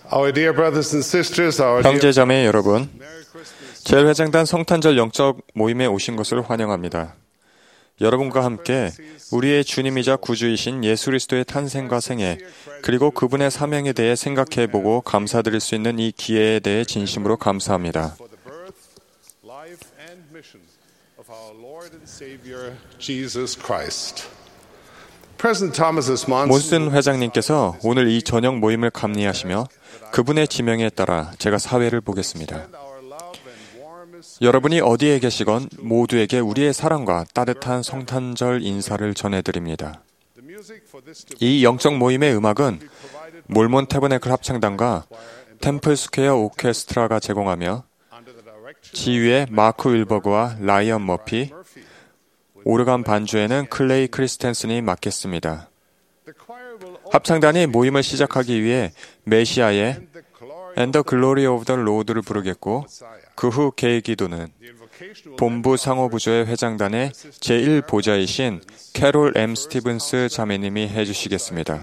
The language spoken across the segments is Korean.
Our dear brothers and sisters, our dear 형제자매 여러분, 제일회장단 성탄절 영적 모임에 오신 것을 환영합니다. 여러분과 함께 우리의 주님이자 구주이신 예수 그리스도의 탄생과 생애, 그리고 그분의 사명에 대해 생각해보고 감사드릴 수 있는 이 기회에 대해 진심으로 감사합니다. 몬슨 회장님께서 오늘 이 저녁 모임을 감리하시며 그분의 지명에 따라 제가 사회를 보겠습니다. 여러분이 어디에 계시건 모두에게 우리의 사랑과 따뜻한 성탄절 인사를 전해드립니다. 이 영적 모임의 음악은 몰몬 태버네클 합창단과 템플 스퀘어 오케스트라가 제공하며 지휘의 마크 윌버그와 라이언 머피, 오르간 반주에는 클레이 크리스텐슨이 맡겠습니다. 합창단이 모임을 시작하기 위해 메시아의 And the Glory of the Lord를 부르겠고, 그 후 개기도는 본부 상호부조의 회장단의 제1보좌이신 캐롤 M. 스티븐스 자매님이 해주시겠습니다.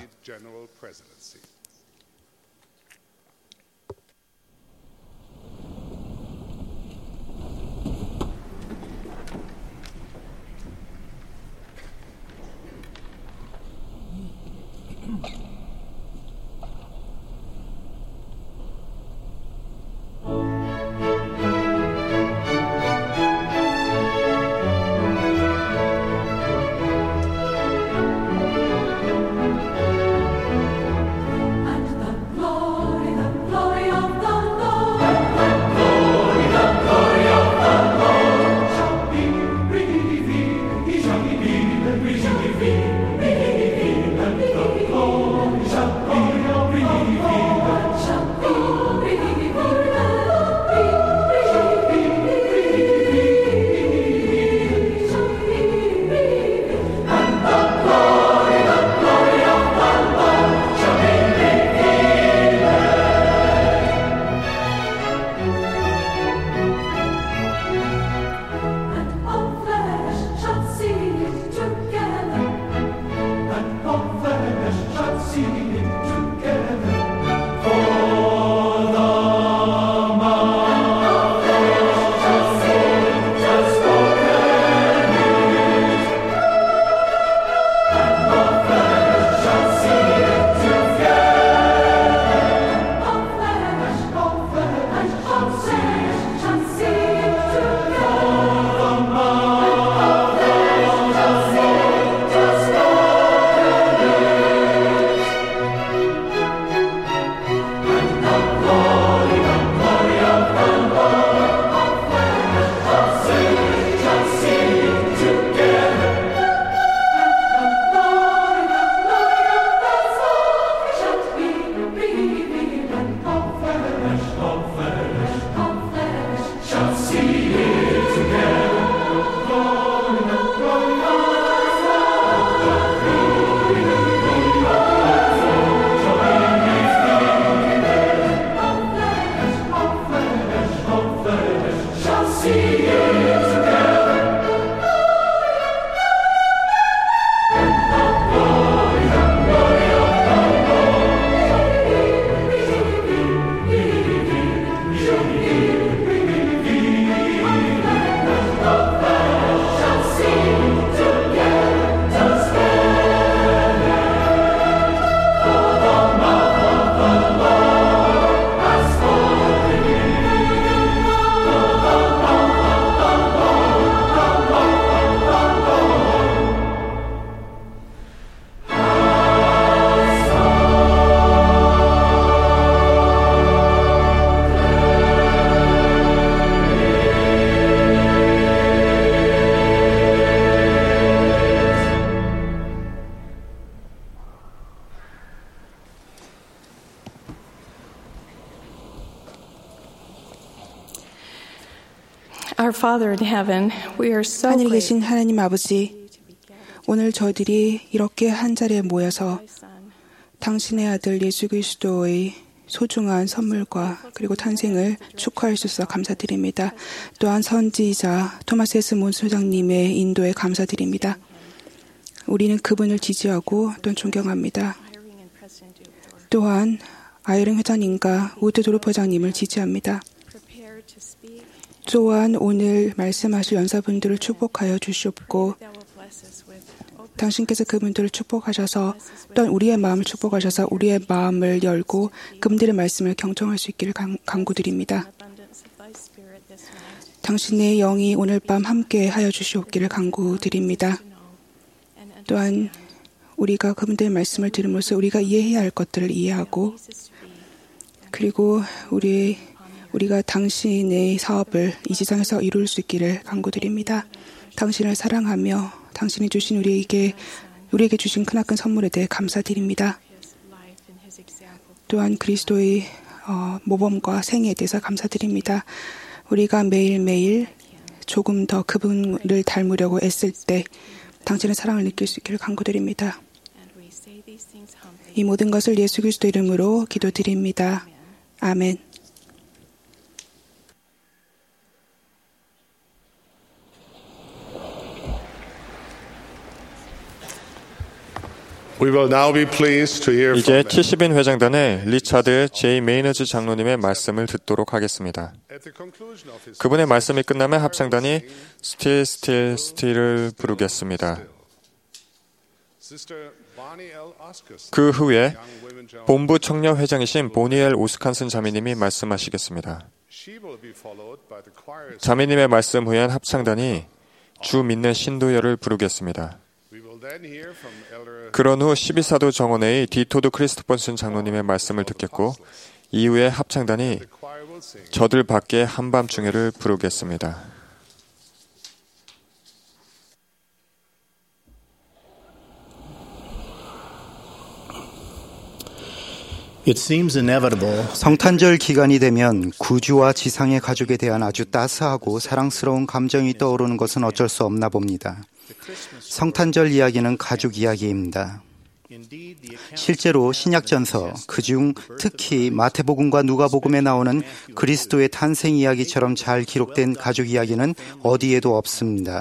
Our Father in heaven, we are so 하늘에 계신 하나님 아버지, 오늘 저희들이 이렇게 한 자리에 모여서 당신의 아들 예수 그리스도의 소중한 선물과 그리고 탄생을 축하할 수 있어 감사드립니다. 또한 선지자 토마스 S. 몬슨 소장님의 인도에 감사드립니다. 우리는 그분을 지지하고 또한 존경합니다. 또한 아이린 회장님과 우드 도르프 회장님을 지지합니다. 또한 오늘 말씀하실 연사분들을 축복하여 주시옵고 당신께서 그분들을 축복하셔서 또한 우리의 마음을 축복하셔서 우리의 마음을 열고 그분들의 말씀을 경청할 수 있기를 간구드립니다. 당신의 영이 오늘 밤 함께 하여 주시옵기를 간구드립니다. 또한 우리가 그분들의 말씀을 들음으로써 우리가 이해해야 할 것들을 이해하고 그리고 우리가 당신의 사업을 이 지상에서 이룰 수 있기를 간구드립니다. 당신을 사랑하며 당신이 주신 우리에게 주신 크나큰 선물에 대해 감사드립니다. 또한 그리스도의 모범과 생애에 대해서 감사드립니다. 우리가 매일매일 조금 더 그분을 닮으려고 애쓸 때 당신의 사랑을 느낄 수 있기를 간구드립니다. 이 모든 것을 예수 그리스도 이름으로 기도드립니다. 아멘. 이제 70인 회장단의 리차드 J. 메이너즈 장로님의 말씀을 듣도록 하겠습니다. 그분의 말씀이 끝나면 합창단이 Still, Still, Still을 부르겠습니다. 그 후에 본부 청년 회장이신 보니엘 오스칸슨 자매님이 말씀하시겠습니다. 자매님의 말씀 후엔 합창단이 주 믿는 신도여를 부르겠습니다. 그런 후 12사도 정원회의 디토드 크리스토퍼슨 장로님의 말씀을 듣겠고 이후에 합창단이 저들 밖에 한밤중에를 부르겠습니다. 성탄절 기간이 되면 구주와 지상의 가족에 대한 아주 따스하고 사랑스러운 감정이 떠오르는 것은 어쩔 수 없나 봅니다. 성탄절 이야기는 가족 이야기입니다. 실제로 신약전서, 그중 특히 마태복음과 누가복음에 나오는 그리스도의 탄생 이야기처럼 잘 기록된 가족 이야기는 어디에도 없습니다.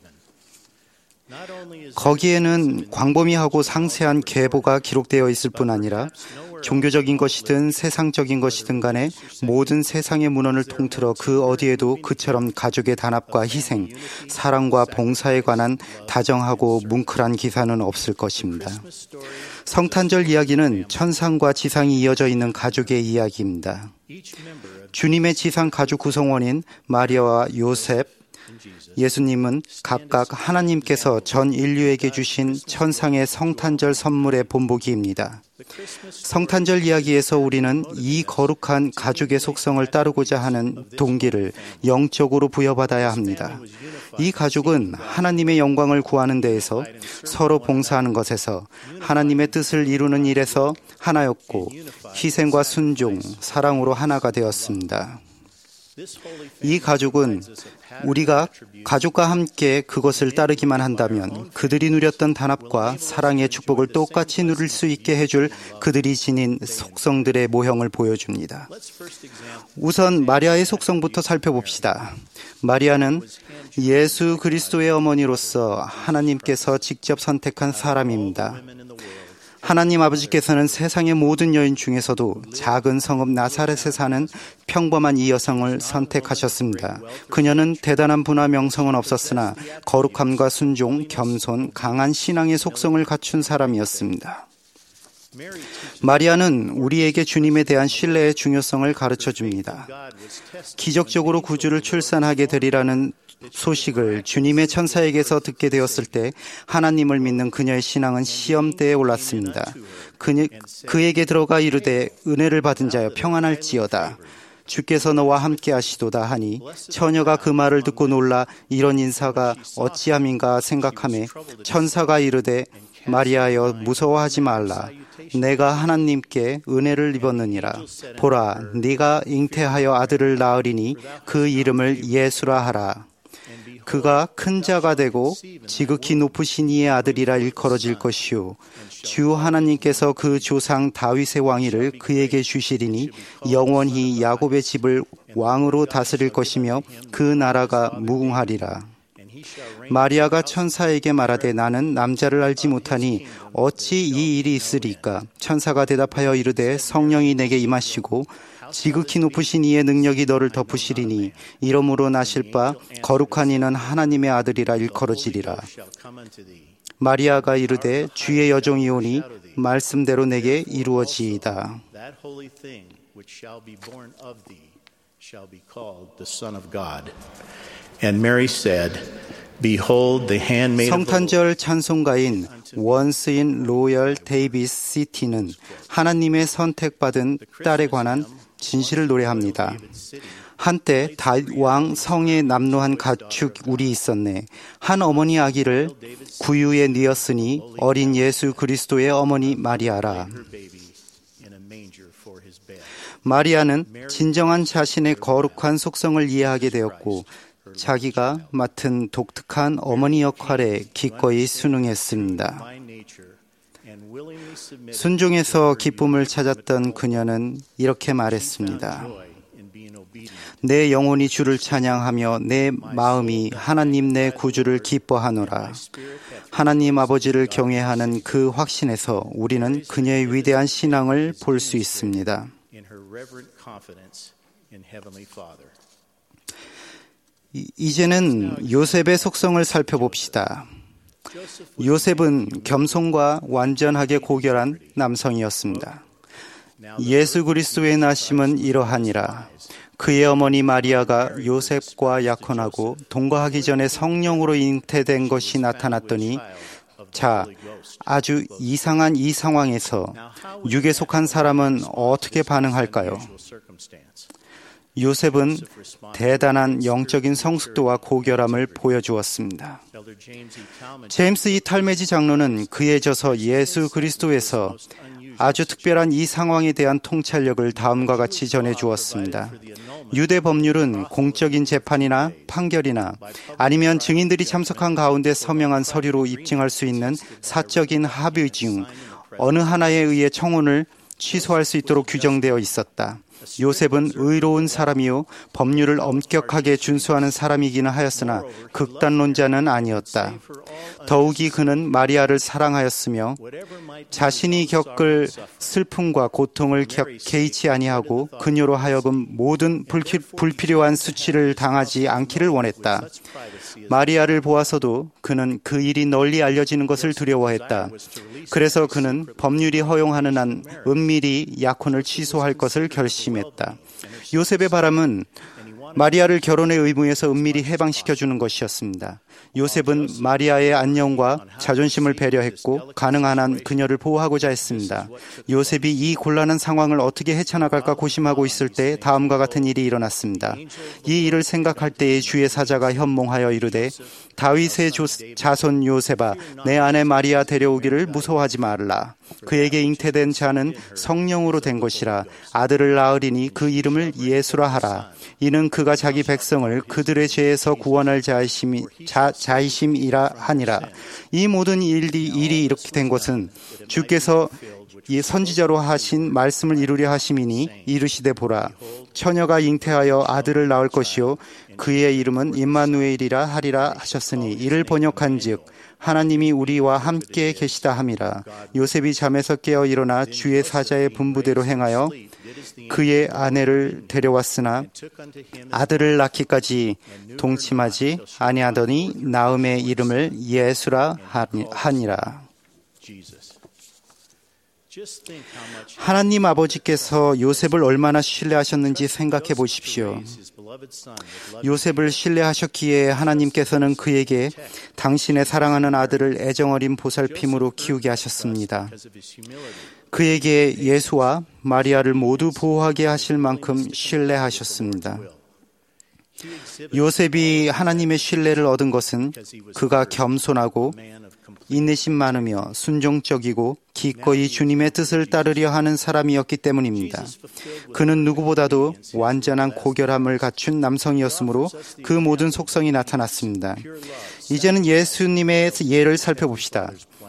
거기에는 광범위하고 상세한 계보가 기록되어 있을 뿐 아니라 종교적인 것이든 세상적인 것이든 간에 모든 세상의 문헌을 통틀어 그 어디에도 그처럼 가족의 단합과 희생, 사랑과 봉사에 관한 다정하고 뭉클한 기사는 없을 것입니다. 성탄절 이야기는 천상과 지상이 이어져 있는 가족의 이야기입니다. 주님의 지상 가족 구성원인 마리아와 요셉, 예수님은 각각 하나님께서 전 인류에게 주신 천상의 성탄절 선물의 본보기입니다. 성탄절 이야기에서 우리는 이 거룩한 가족의 속성을 따르고자 하는 동기를 영적으로 부여받아야 합니다. 이 가족은 하나님의 영광을 구하는 데에서 서로 봉사하는 것에서 하나님의 뜻을 이루는 일에서 하나였고 희생과 순종, 사랑으로 하나가 되었습니다. 이 가족은 우리가 가족과 함께 그것을 따르기만 한다면 그들이 누렸던 단합과 사랑의 축복을 똑같이 누릴 수 있게 해줄 그들이 지닌 속성들의 모형을 보여줍니다. 우선 마리아의 속성부터 살펴봅시다. 마리아는 예수 그리스도의 어머니로서 하나님께서 직접 선택한 사람입니다. 하나님 아버지께서는 세상의 모든 여인 중에서도 작은 성읍 나사렛에 사는 평범한 이 여성을 선택하셨습니다. 그녀는 대단한 부나 명성은 없었으나 거룩함과 순종, 겸손, 강한 신앙의 속성을 갖춘 사람이었습니다. 마리아는 우리에게 주님에 대한 신뢰의 중요성을 가르쳐 줍니다. 기적적으로 구주를 출산하게 되리라는 소식을 주님의 천사에게서 듣게 되었을 때 하나님을 믿는 그녀의 신앙은 시험대에 올랐습니다. 그에게 들어가 이르되 은혜를 받은 자여 평안할지어다. 주께서 너와 함께 하시도다 하니 처녀가 그 말을 듣고 놀라 이런 인사가 어찌함인가 생각하며 천사가 이르되 마리아여 무서워하지 말라. 내가 하나님께 은혜를 입었느니라. 보라, 네가 잉태하여 아들을 낳으리니 그 이름을 예수라 하라. 그가 큰 자가 되고 지극히 높으신 이의 아들이라 일컬어질 것이요 주 하나님께서 그 조상 다윗의 왕위를 그에게 주시리니 영원히 야곱의 집을 왕으로 다스릴 것이며 그 나라가 무궁하리라. 마리아가 천사에게 말하되 나는 남자를 알지 못하니 어찌 이 일이 있으리까? 천사가 대답하여 이르되 성령이 내게 임하시고 지극히 높으신 이의 능력이 너를 덮으시리니 이러므로 나실 바 거룩한 이는 하나님의 아들이라 일컬어지리라. 마리아가 이르되 주의 여종이오니 말씀대로 내게 이루어지이다. 성탄절 찬송가인 원스인 로열 데이비스 시티는 하나님의 선택받은 딸에 관한 진실을 노래합니다. 한때 다윗 왕 성에 남노한 가축 울이 있었네. 한 어머니 아기를 구유에 뉘었으니 어린 예수 그리스도의 어머니 마리아라. 마리아는 진정한 자신의 거룩한 속성을 이해하게 되었고 자기가 맡은 독특한 어머니 역할에 기꺼이 순응했습니다. 순종에서 기쁨을 찾았던 그녀는 이렇게 말했습니다. 내 영혼이 주를 찬양하며 내 마음이 하나님 내 구주를 기뻐하노라. 하나님 아버지를 경외하는 그 확신에서 우리는 그녀의 위대한 신앙을 볼 수 있습니다. 이제는 요셉의 속성을 살펴봅시다. 요셉은 겸손과 완전하게 고결한 남성이었습니다. 예수 그리스도의 나심은 이러하니라. 그의 어머니 마리아가 요셉과 약혼하고 동거하기 전에 성령으로 잉태된 것이 나타났더니 자, 아주 이상한 이 상황에서 육에 속한 사람은 어떻게 반응할까요? 요셉은 대단한 영적인 성숙도와 고결함을 보여주었습니다. 제임스 이 탈메지 장로는 그에 져서 예수 그리스도에서 아주 특별한 이 상황에 대한 통찰력을 다음과 같이 전해주었습니다. 유대 법률은 공적인 재판이나 판결이나 아니면 증인들이 참석한 가운데 서명한 서류로 입증할 수 있는 사적인 합의 중 어느 하나에 의해 청혼을 취소할 수 있도록 규정되어 있었다. 요셉은 의로운 사람이요 법률을 엄격하게 준수하는 사람이기는 하였으나 극단론자는 아니었다. 더욱이 그는 마리아를 사랑하였으며 자신이 겪을 슬픔과 고통을 개의치 아니하고 그녀로 하여금 모든 불필요한 수치를 당하지 않기를 원했다. 마리아를 보아서도 그는 그 일이 널리 알려지는 것을 두려워했다. 그래서 그는 법률이 허용하는 한 은밀히 약혼을 취소할 것을 결심했다. 요셉의 바람은 마리아를 결혼의 의무에서 은밀히 해방시켜주는 것이었습니다. 요셉은 마리아의 안녕과 자존심을 배려했고 가능한 한 그녀를 보호하고자 했습니다. 요셉이 이 곤란한 상황을 어떻게 헤쳐나갈까 고심하고 있을 때 다음과 같은 일이 일어났습니다. 이 일을 생각할 때에 주의 사자가 현몽하여 이르되 다윗의 자손 요셉아 내 아내 마리아 데려오기를 무서워하지 말라. 그에게 잉태된 자는 성령으로 된 것이라. 아들을 낳으리니 그 이름을 예수라 하라. 이는 그가 자기 백성을 그들의 죄에서 구원할 자이심이라 하니라. 이 모든 일이 이렇게 된 것은 주께서 이 선지자로 하신 말씀을 이루려 하심이니 이르시되 보라 처녀가 잉태하여 아들을 낳을 것이요 그의 이름은 임마누엘이라 하리라 하셨으니 이를 번역한즉 하나님이 우리와 함께 계시다 함이라. 요셉이 잠에서 깨어 일어나 주의 사자의 분부대로 행하여 그의 아내를 데려왔으나 아들을 낳기까지 동침하지 아니하더니 나음의 이름을 예수라 하니라. 하나님 아버지께서 요셉을 얼마나 신뢰하셨는지 생각해 보십시오. 요셉을 신뢰하셨기에 하나님께서는 그에게 당신의 사랑하는 아들을 애정어린 보살핌으로 키우게 하셨습니다. 그에게 예수와 마리아를 모두 보호하게 하실 만큼 신뢰하셨습니다. 요셉이 하나님의 신뢰를 얻은 것은 그가 겸손하고 인내심 많으며 순종적이고 기꺼이 주님의 뜻을 따르려 하는 사람이었기 때문입니다. 그는 누구보다도 완전한 고결함을 갖춘 남성이었으므로 그 모든 속성이 나타났습니다. 이제는 예수님의 예를 살펴봅시다.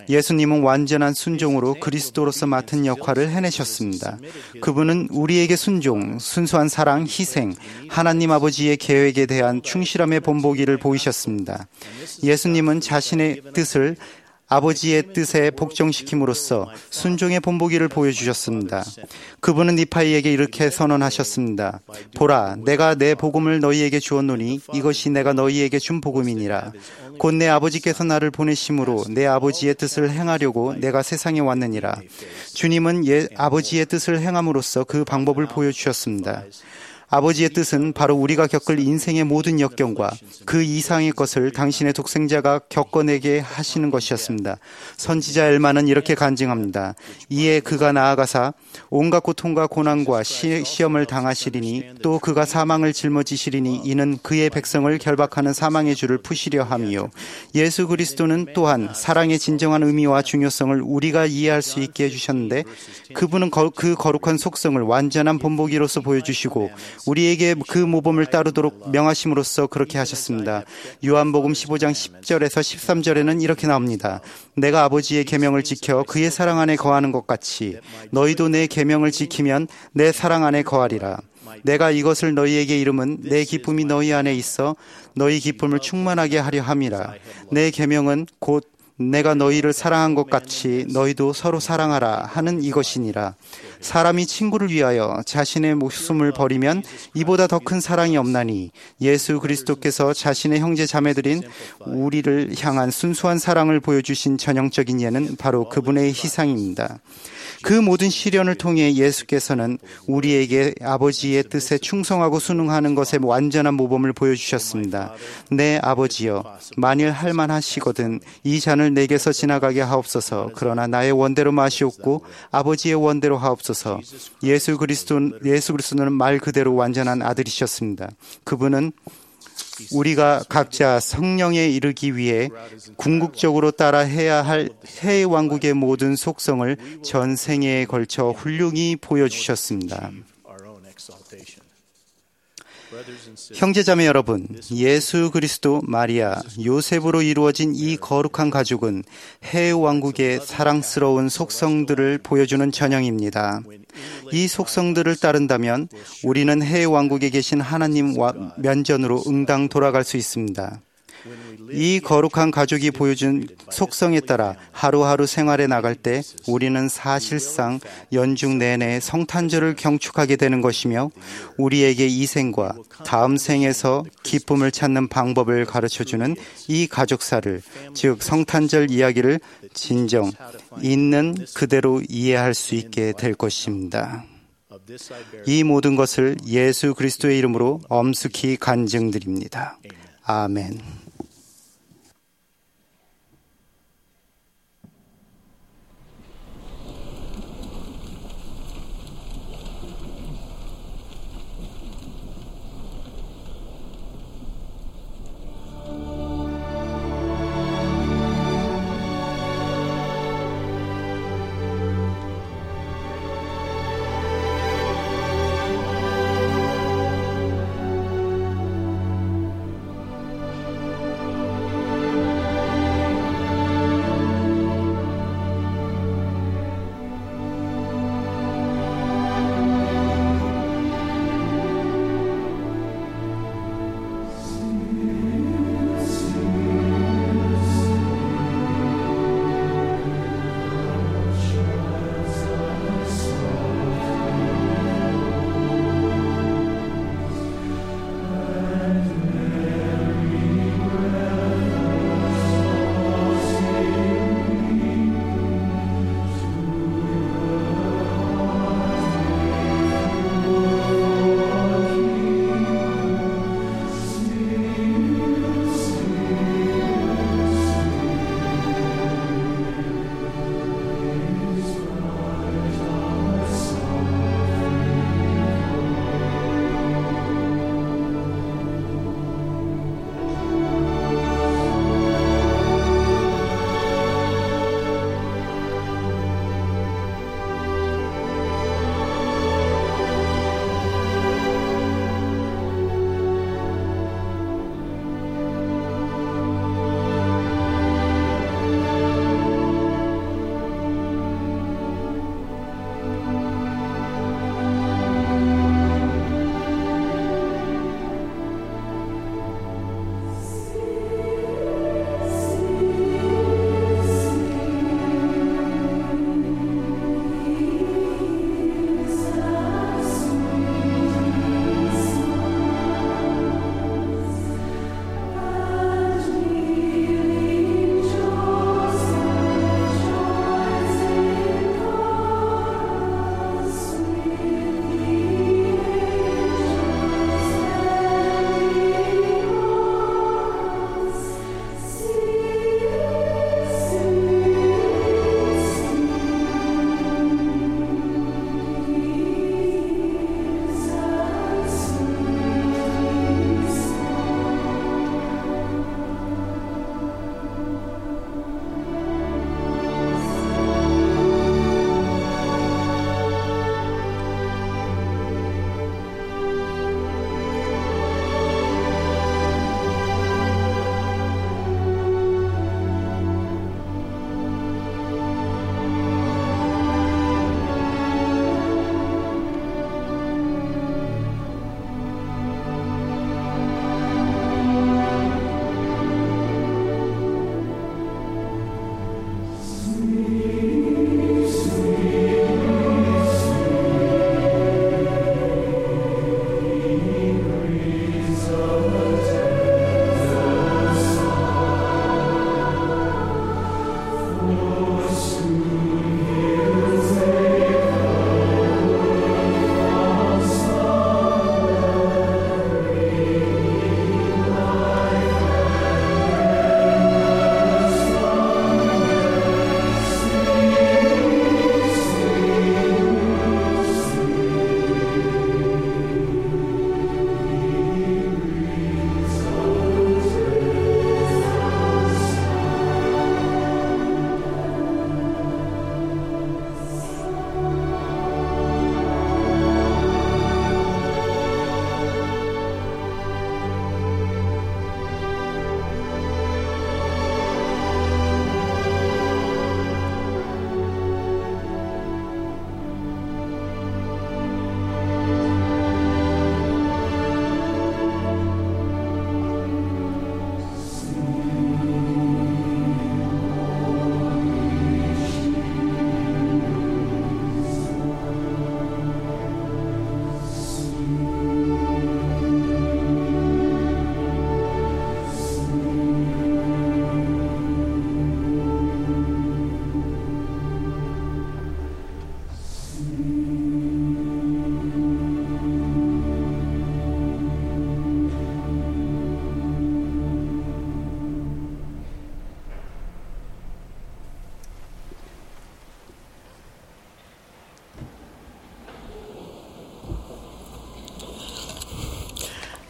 예수님은 완전한 순종으로 그리스도로서 맡은 역할을 해내셨습니다. 그분은 우리에게 순종, 순수한 사랑, 희생, 하나님 아버지의 계획에 대한 충실함의 본보기를 보이셨습니다. 예수님은 자신의 뜻을 아버지의 뜻에 복종시킴으로써 순종의 본보기를 보여주셨습니다. 그분은 니파이에게 이렇게 선언하셨습니다. 보라, 내가 내 복음을 너희에게 주었노니 이것이 내가 너희에게 준 복음이니라. 곧 내 아버지께서 나를 보내심으로 내 아버지의 뜻을 행하려고 내가 세상에 왔느니라. 주님은 아버지의 뜻을 행함으로써 그 방법을 보여주셨습니다. 아버지의 뜻은 바로 우리가 겪을 인생의 모든 역경과 그 이상의 것을 당신의 독생자가 겪어내게 하시는 것이었습니다. 선지자 엘마는 이렇게 간증합니다. 이에 그가 나아가사 온갖 고통과 고난과 시험을 당하시리니 또 그가 사망을 짊어지시리니 이는 그의 백성을 결박하는 사망의 줄을 푸시려 함이요. 예수 그리스도는 또한 사랑의 진정한 의미와 중요성을 우리가 이해할 수 있게 해주셨는데 그분은 그 거룩한 속성을 완전한 본보기로서 보여주시고 우리에게 그 모범을 따르도록 명하심으로써 그렇게 하셨습니다. 요한복음 15장 10절에서 13절에는 이렇게 나옵니다. 내가 아버지의 계명을 지켜 그의 사랑 안에 거하는 것 같이 너희도 내 계명을 지키면 내 사랑 안에 거하리라. 내가 이것을 너희에게 이름은 내 기쁨이 너희 안에 있어 너희 기쁨을 충만하게 하려 함이라. 내 계명은 곧 내가 너희를 사랑한 것 같이 너희도 서로 사랑하라 하는 이것이니라. 사람이 친구를 위하여 자신의 목숨을 버리면 이보다 더 큰 사랑이 없나니 예수 그리스도께서 자신의 형제 자매들인 우리를 향한 순수한 사랑을 보여주신 전형적인 예는 바로 그분의 희생입니다. 그 모든 시련을 통해 예수께서는 우리에게 아버지의 뜻에 충성하고 순응하는 것의 완전한 모범을 보여주셨습니다. 내 아버지여, 만일 할만하시거든 이 잔을 내게서 지나가게 하옵소서. 그러나 나의 원대로 마시옵고 아버지의 원대로 하옵소서. 예수 그리스도는 말 그대로 완전한 아들이셨습니다. 그분은 우리가 각자 성령에 이르기 위해 궁극적으로 따라 해야 할 해의 왕국의 모든 속성을 전 생애에 걸쳐 훌륭히 보여주셨습니다. 형제자매 여러분, 예수 그리스도, 마리아, 요셉으로 이루어진 이 거룩한 가족은 해의 왕국의 사랑스러운 속성들을 보여주는 전형입니다. 이 속성들을 따른다면 우리는 해의 왕국에 계신 하나님 면전으로 응당 돌아갈 수 있습니다. 이 거룩한 가족이 보여준 속성에 따라 하루하루 생활에 나갈 때 우리는 사실상 연중 내내 성탄절을 경축하게 되는 것이며 우리에게 이 생과 다음 생에서 기쁨을 찾는 방법을 가르쳐주는 이 가족사를, 즉 성탄절 이야기를 진정 있는 그대로 이해할 수 있게 될 것입니다. 이 모든 것을 예수 그리스도의 이름으로 엄숙히 간증드립니다. 아멘.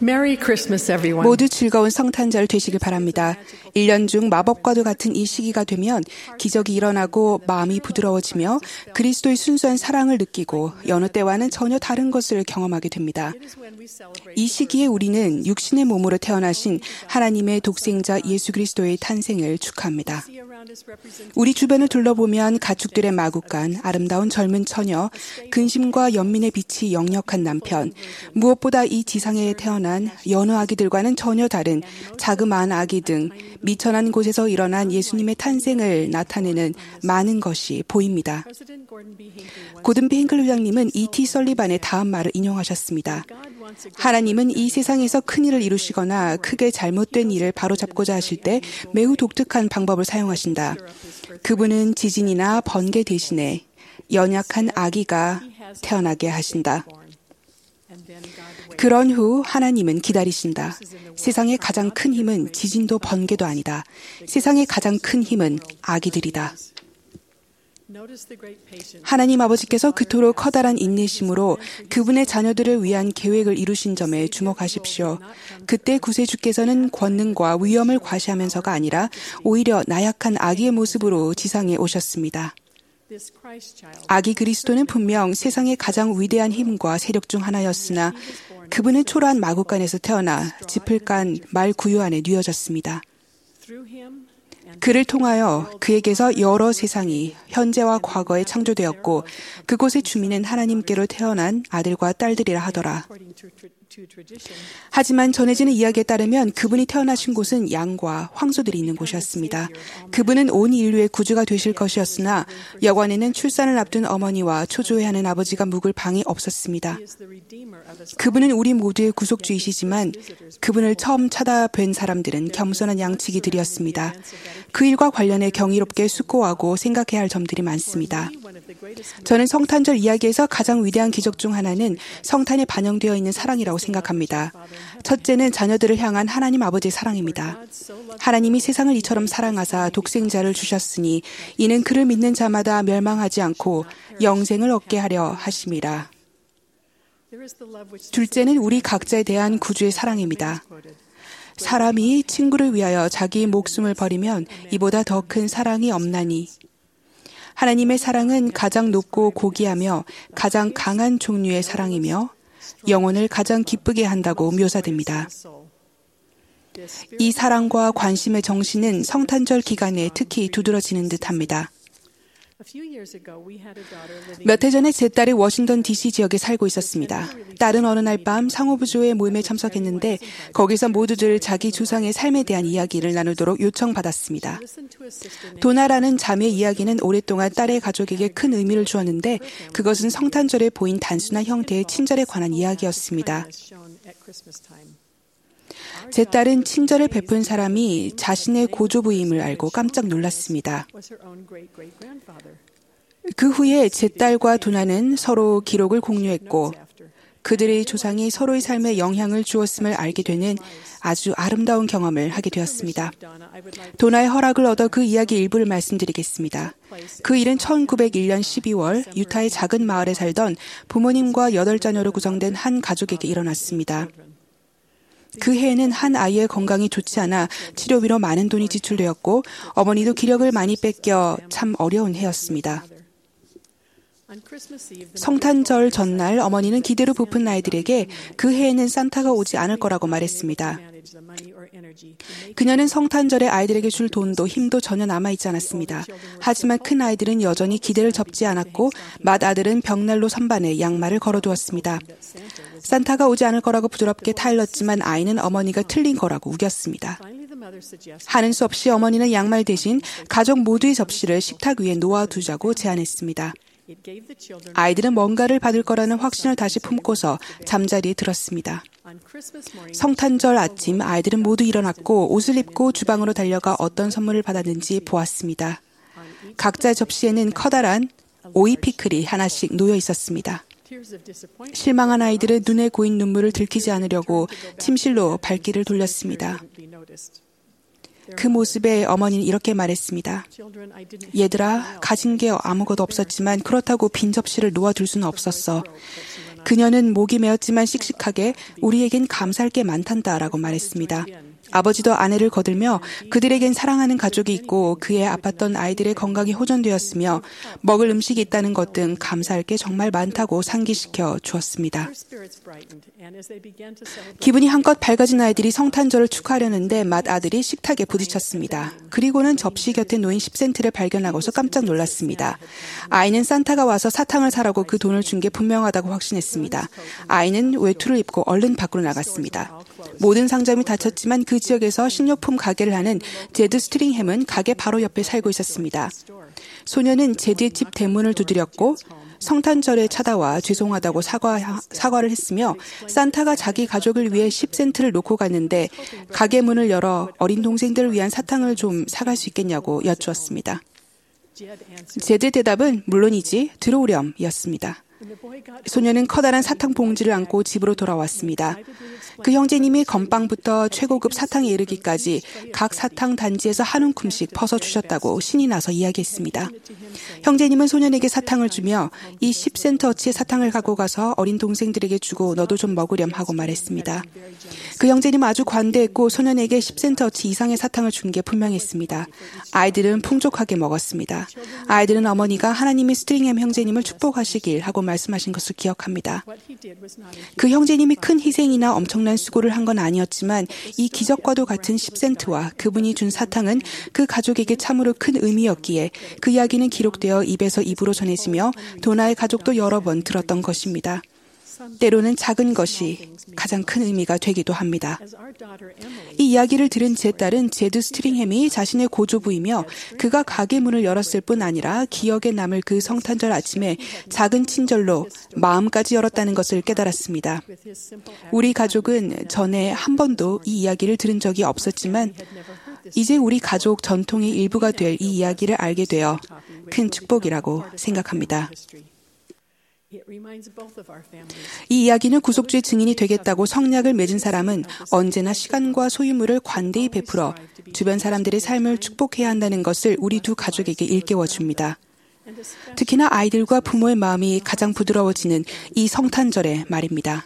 Merry Christmas, everyone. 모두 즐거운 성탄절 되시길 바랍니다. 1년 중 마법과도 같은 이 시기가 되면 기적이 일어나고 마음이 부드러워지며 그리스도의 순수한 사랑을 느끼고 여느 때와는 전혀 다른 것을 경험하게 됩니다. 이 시기에 우리는 육신의 몸으로 태어나신 하나님의 독생자 예수 그리스도의 탄생을 축하합니다. 우리 주변을 둘러보면 가축들의 마구간, 아름다운 젊은 처녀, 근심과 연민의 빛이 역력한 남편, 무엇보다 이 지상에 태어난 여느 아기들과는 전혀 다른 자그마한 아기 등 미천한 곳에서 일어난 예수님의 탄생을 나타내는 많은 것이 보입니다. 고든 B. 행클 회장님은 E.T. 설리반의 다음 말을 인용하셨습니다. 하나님은 이 세상에서 큰 일을 이루시거나 크게 잘못된 일을 바로잡고자 하실 때 매우 독특한 방법을 사용하신다. 그분은 지진이나 번개 대신에 연약한 아기가 태어나게 하신다. 그런 후 하나님은 기다리신다. 세상의 가장 큰 힘은 지진도 번개도 아니다. 세상의 가장 큰 힘은 아기들이다. 하나님 아버지께서 그토록 커다란 인내심으로 그분의 자녀들을 위한 계획을 이루신 점에 주목하십시오. 그때 구세주께서는 권능과 위엄을 과시하면서가 아니라 오히려 나약한 아기의 모습으로 지상에 오셨습니다. 아기 그리스도는 분명 세상의 가장 위대한 힘과 세력 중 하나였으나 그분은 초라한 마구간에서 태어나 짚을 깐 말 구유 안에 뉘어졌습니다. 그를 통하여 그에게서 여러 세상이 현재와 과거에 창조되었고 그곳의 주민은 하나님께로 태어난 아들과 딸들이라 하더라. 하지만 전해지는 이야기에 따르면 그분이 태어나신 곳은 양과 황소들이 있는 곳이었습니다. 그분은 온 인류의 구주가 되실 것이었으나 여관에는 출산을 앞둔 어머니와 초조해하는 아버지가 묵을 방이 없었습니다. 그분은 우리 모두의 구속주이시지만 그분을 처음 찾아뵌 사람들은 겸손한 양치기들이었습니다. 그 일과 관련해 경이롭게 숙고하고 생각해야 할 점들이 많습니다. 저는 성탄절 이야기에서 가장 위대한 기적 중 하나는 성탄에 반영되어 있는 사랑이라고 생각합니다. 첫째는 자녀들을 향한 하나님 아버지의 사랑입니다. 하나님이 세상을 이처럼 사랑하사 독생자를 주셨으니 이는 그를 믿는 자마다 멸망하지 않고 영생을 얻게 하려 하심이라. 둘째는 우리 각자에 대한 구주의 사랑입니다. 사람이 친구를 위하여 자기 목숨을 버리면 이보다 더 큰 사랑이 없나니. 하나님의 사랑은 가장 높고 고귀하며 가장 강한 종류의 사랑이며 영혼을 가장 기쁘게 한다고 묘사됩니다. 이 사랑과 관심의 정신은 성탄절 기간에 특히 두드러지는 듯합니다. 몇 해 전에 제 딸이 워싱턴 DC 지역에 살고 있었습니다. 딸은 어느 날 밤 상호부조의 모임에 참석했는데 거기서 모두들 자기 조상의 삶에 대한 이야기를 나누도록 요청받았습니다. 도나라는 자매의 이야기는 오랫동안 딸의 가족에게 큰 의미를 주었는데 그것은 성탄절에 보인 단순한 형태의 친절에 관한 이야기였습니다. 제 딸은 친절을 베푼 사람이 자신의 고조부임을 알고 깜짝 놀랐습니다. 그 후에 제 딸과 도나는 서로 기록을 공유했고 그들의 조상이 서로의 삶에 영향을 주었음을 알게 되는 아주 아름다운 경험을 하게 되었습니다. 도나의 허락을 얻어 그 이야기 일부를 말씀드리겠습니다. 그 일은 1901년 12월 유타의 작은 마을에 살던 부모님과 8자녀로 구성된 한 가족에게 일어났습니다. 그 해에는 한 아이의 건강이 좋지 않아 치료비로 많은 돈이 지출되었고 어머니도 기력을 많이 뺏겨 참 어려운 해였습니다. 성탄절 전날 어머니는 기대로 부푼 아이들에게 그 해에는 산타가 오지 않을 거라고 말했습니다. 그녀는 성탄절에 아이들에게 줄 돈도 힘도 전혀 남아있지 않았습니다. 하지만 큰 아이들은 여전히 기대를 접지 않았고 맏아들은 벽난로 선반에 양말을 걸어두었습니다. 산타가 오지 않을 거라고 부드럽게 타일렀지만 아이는 어머니가 틀린 거라고 우겼습니다. 하는 수 없이 어머니는 양말 대신 가족 모두의 접시를 식탁 위에 놓아두자고 제안했습니다. 아이들은 뭔가를 받을 거라는 확신을 다시 품고서 잠자리에 들었습니다. 성탄절 아침 아이들은 모두 일어났고 옷을 입고 주방으로 달려가 어떤 선물을 받았는지 보았습니다. 각자의 접시에는 커다란 오이 피클이 하나씩 놓여 있었습니다. 실망한 아이들은 눈에 고인 눈물을 들키지 않으려고 침실로 발길을 돌렸습니다. 그 모습에 어머니는 이렇게 말했습니다. 얘들아, 가진 게 아무것도 없었지만 그렇다고 빈 접시를 놓아둘 수는 없었어. 그녀는 목이 메었지만 씩씩하게 우리에겐 감사할 게 많단다라고 말했습니다. 아버지도 아내를 거들며 그들에겐 사랑하는 가족이 있고 그의 아팠던 아이들의 건강이 호전되었으며 먹을 음식이 있다는 것 등 감사할 게 정말 많다고 상기시켜 주었습니다. 기분이 한껏 밝아진 아이들이 성탄절을 축하하려는데 맏아들이 식탁에 부딪혔습니다. 그리고는 접시 곁에 놓인 10센트를 발견하고서 깜짝 놀랐습니다. 아이는 산타가 와서 사탕을 사라고 그 돈을 준 게 분명하다고 확신했습니다. 아이는 외투를 입고 얼른 밖으로 나갔습니다. 모든 상점이 닫혔지만 그 지역에서 식료품 가게를 하는 제드 스트링햄은 가게 바로 옆에 살고 있었습니다. 소녀는 제드의 집 대문을 두드렸고 성탄절에 찾아와 죄송하다고 사과를 했으며 산타가 자기 가족을 위해 10센트를 놓고 갔는데 가게 문을 열어 어린 동생들을 위한 사탕을 좀 사갈 수 있겠냐고 여쭈었습니다. 제드의 대답은 물론이지 들어오렴이었습니다. 소녀는 커다란 사탕 봉지를 안고 집으로 돌아왔습니다. 그 형제님이 건빵부터 최고급 사탕에 이르기까지 각 사탕 단지에서 한 움큼씩 퍼서 주셨다고 신이 나서 이야기했습니다. 형제님은 소년에게 사탕을 주며 이 10센트어치의 사탕을 갖고 가서 어린 동생들에게 주고 너도 좀 먹으렴 하고 말했습니다. 그 형제님은 아주 관대했고 소년에게 10센트어치 이상의 사탕을 준 게 분명했습니다. 아이들은 풍족하게 먹었습니다. 아이들은 어머니가 하나님이 스트링햄 형제님을 축복하시길 하고 말씀하신 것을 기억합니다. 그 형제님이 큰 희생이나 엄청난 수고를 한 건 아니었지만 이 기적과도 같은 10센트와 그분이 준 사탕은 그 가족에게 참으로 큰 의미였기에 그 이야기는 기록되어 입에서 입으로 전해지며 도나의 가족도 여러 번 들었던 것입니다. 때로는 작은 것이 가장 큰 의미가 되기도 합니다. 이 이야기를 들은 제 딸은 제드 스트링햄이 자신의 고조부이며 그가 가게 문을 열었을 뿐 아니라 기억에 남을 그 성탄절 아침에 작은 친절로 마음까지 열었다는 것을 깨달았습니다. 우리 가족은 전에 한 번도 이 이야기를 들은 적이 없었지만 이제 우리 가족 전통의 일부가 될 이 이야기를 알게 되어 큰 축복이라고 생각합니다. 이 이야기는 구속주의 증인이 되겠다고 성약을 맺은 사람은 언제나 시간과 소유물을 관대히 베풀어 주변 사람들의 삶을 축복해야 한다는 것을 우리 두 가족에게 일깨워줍니다. 특히나 아이들과 부모의 마음이 가장 부드러워지는 이 성탄절의 말입니다.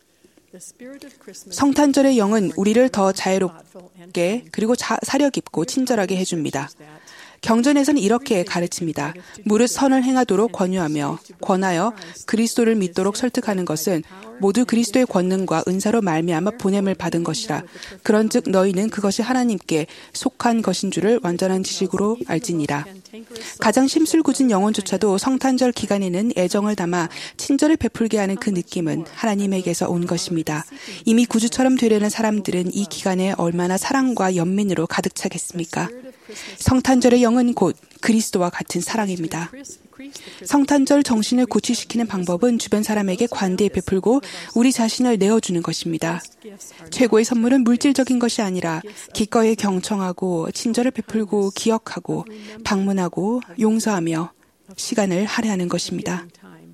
성탄절의 영은 우리를 더 자유롭게 그리고 사려 깊고 친절하게 해줍니다. 경전에서는 이렇게 가르칩니다. 무릇 선을 행하도록 권하여 그리스도를 믿도록 설득하는 것은 모두 그리스도의 권능과 은사로 말미암아 보냄을 받은 것이라. 그런즉 너희는 그것이 하나님께 속한 것인 줄을 완전한 지식으로 알지니라. 가장 심술궂은 영혼조차도 성탄절 기간에는 애정을 담아 친절을 베풀게 하는 그 느낌은 하나님에게서 온 것입니다. 이미 구주처럼 되려는 사람들은 이 기간에 얼마나 사랑과 연민으로 가득 차겠습니까? 성탄절의 영은 곧 그리스도와 같은 사랑입니다. 성탄절 정신을 고취시키는 방법은 주변 사람에게 관대히 베풀고 우리 자신을 내어주는 것입니다. 최고의 선물은 물질적인 것이 아니라 기꺼이 경청하고 친절을 베풀고 기억하고 방문하고 용서하며 시간을 할애하는 것입니다.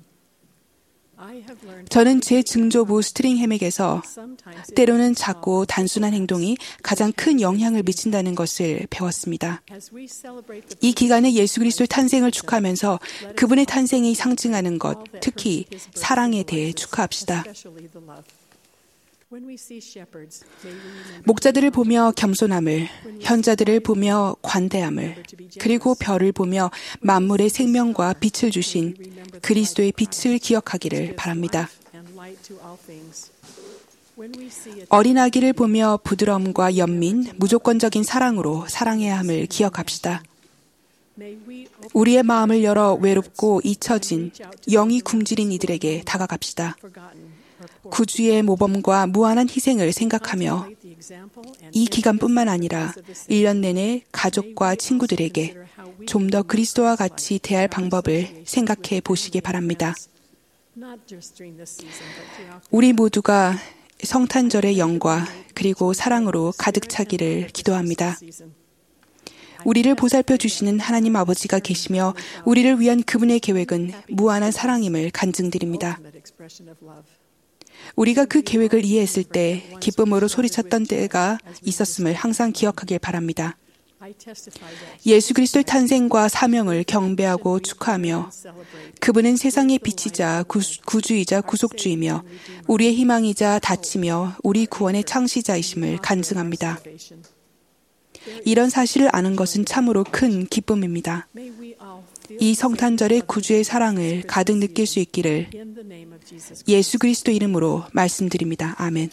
저는 제 증조부 스트링햄에게서 때로는 작고 단순한 행동이 가장 큰 영향을 미친다는 것을 배웠습니다. 이 기간에 예수 그리스도의 탄생을 축하하면서 그분의 탄생이 상징하는 것, 특히 사랑에 대해 축하합시다. 목자들을 보며 겸손함을, 현자들을 보며 관대함을, 그리고 별을 보며 만물의 생명과 빛을 주신 그리스도의 빛을 기억하기를 바랍니다. 어린아기를 보며 부드러움과 연민, 무조건적인 사랑으로 사랑해야 함을 기억합시다. 우리의 마음을 열어 외롭고 잊혀진, 영이 굶주린 이들에게 다가갑시다. 구주의 모범과 무한한 희생을 생각하며 이 기간뿐만 아니라 1년 내내 가족과 친구들에게 좀 더 그리스도와 같이 대할 방법을 생각해 보시기 바랍니다. 우리 모두가 성탄절의 영과 그리고 사랑으로 가득 차기를 기도합니다. 우리를 보살펴 주시는 하나님 아버지가 계시며 우리를 위한 그분의 계획은 무한한 사랑임을 간증드립니다. 우리가 그 계획을 이해했을 때 기쁨으로 소리쳤던 때가 있었음을 항상 기억하길 바랍니다. 예수 그리스도의 탄생과 사명을 경배하고 축하하며 그분은 세상의 빛이자 구주이자 구속주이며 우리의 희망이자 다치며 우리 구원의 창시자이심을 간증합니다. 이런 사실을 아는 것은 참으로 큰 기쁨입니다. 이 성탄절의 구주의 사랑을 가득 느낄 수 있기를 예수 그리스도 이름으로 말씀드립니다. 아멘.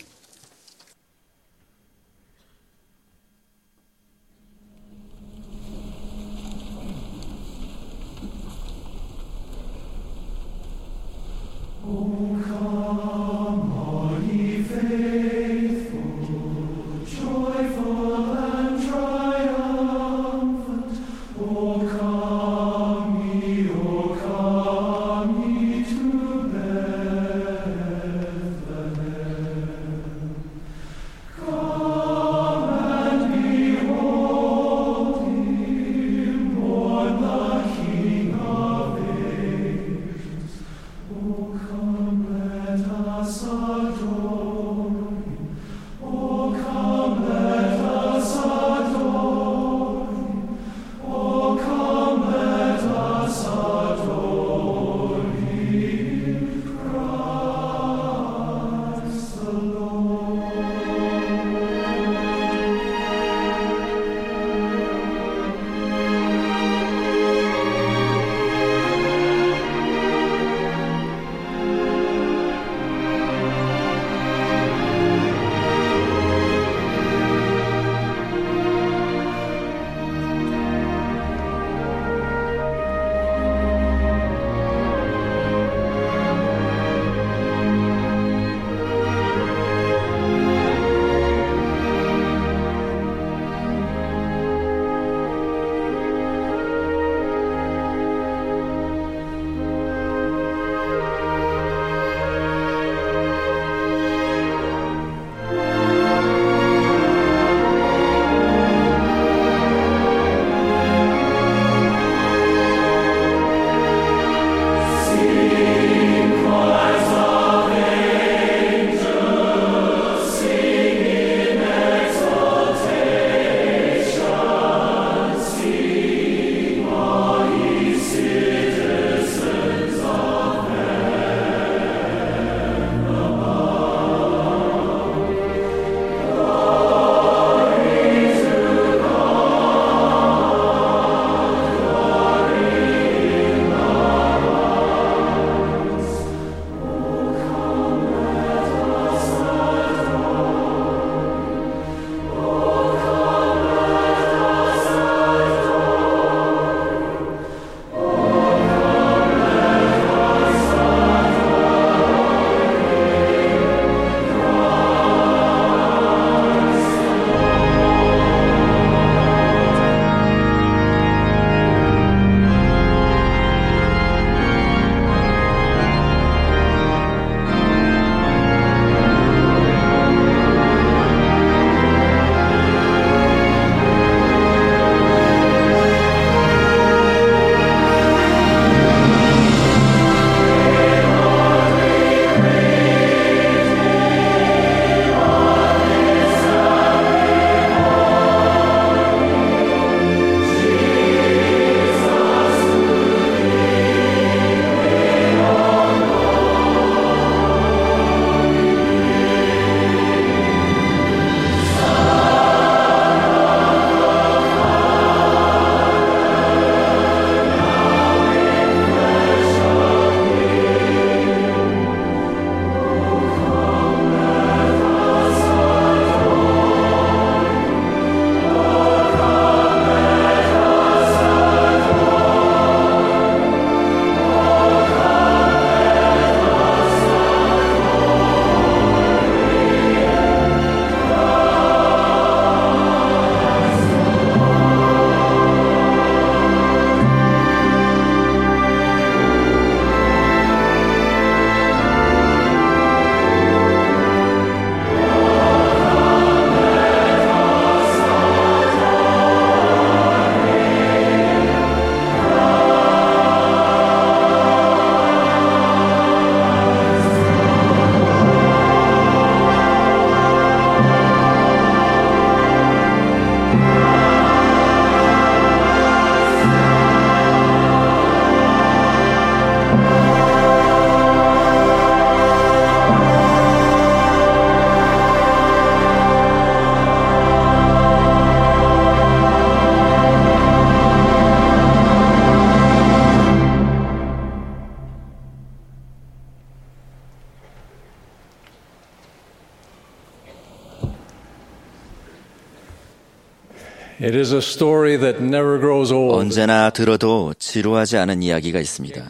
It is a story that never grows old. 언제나 들어도 지루하지 않은 이야기가 있습니다.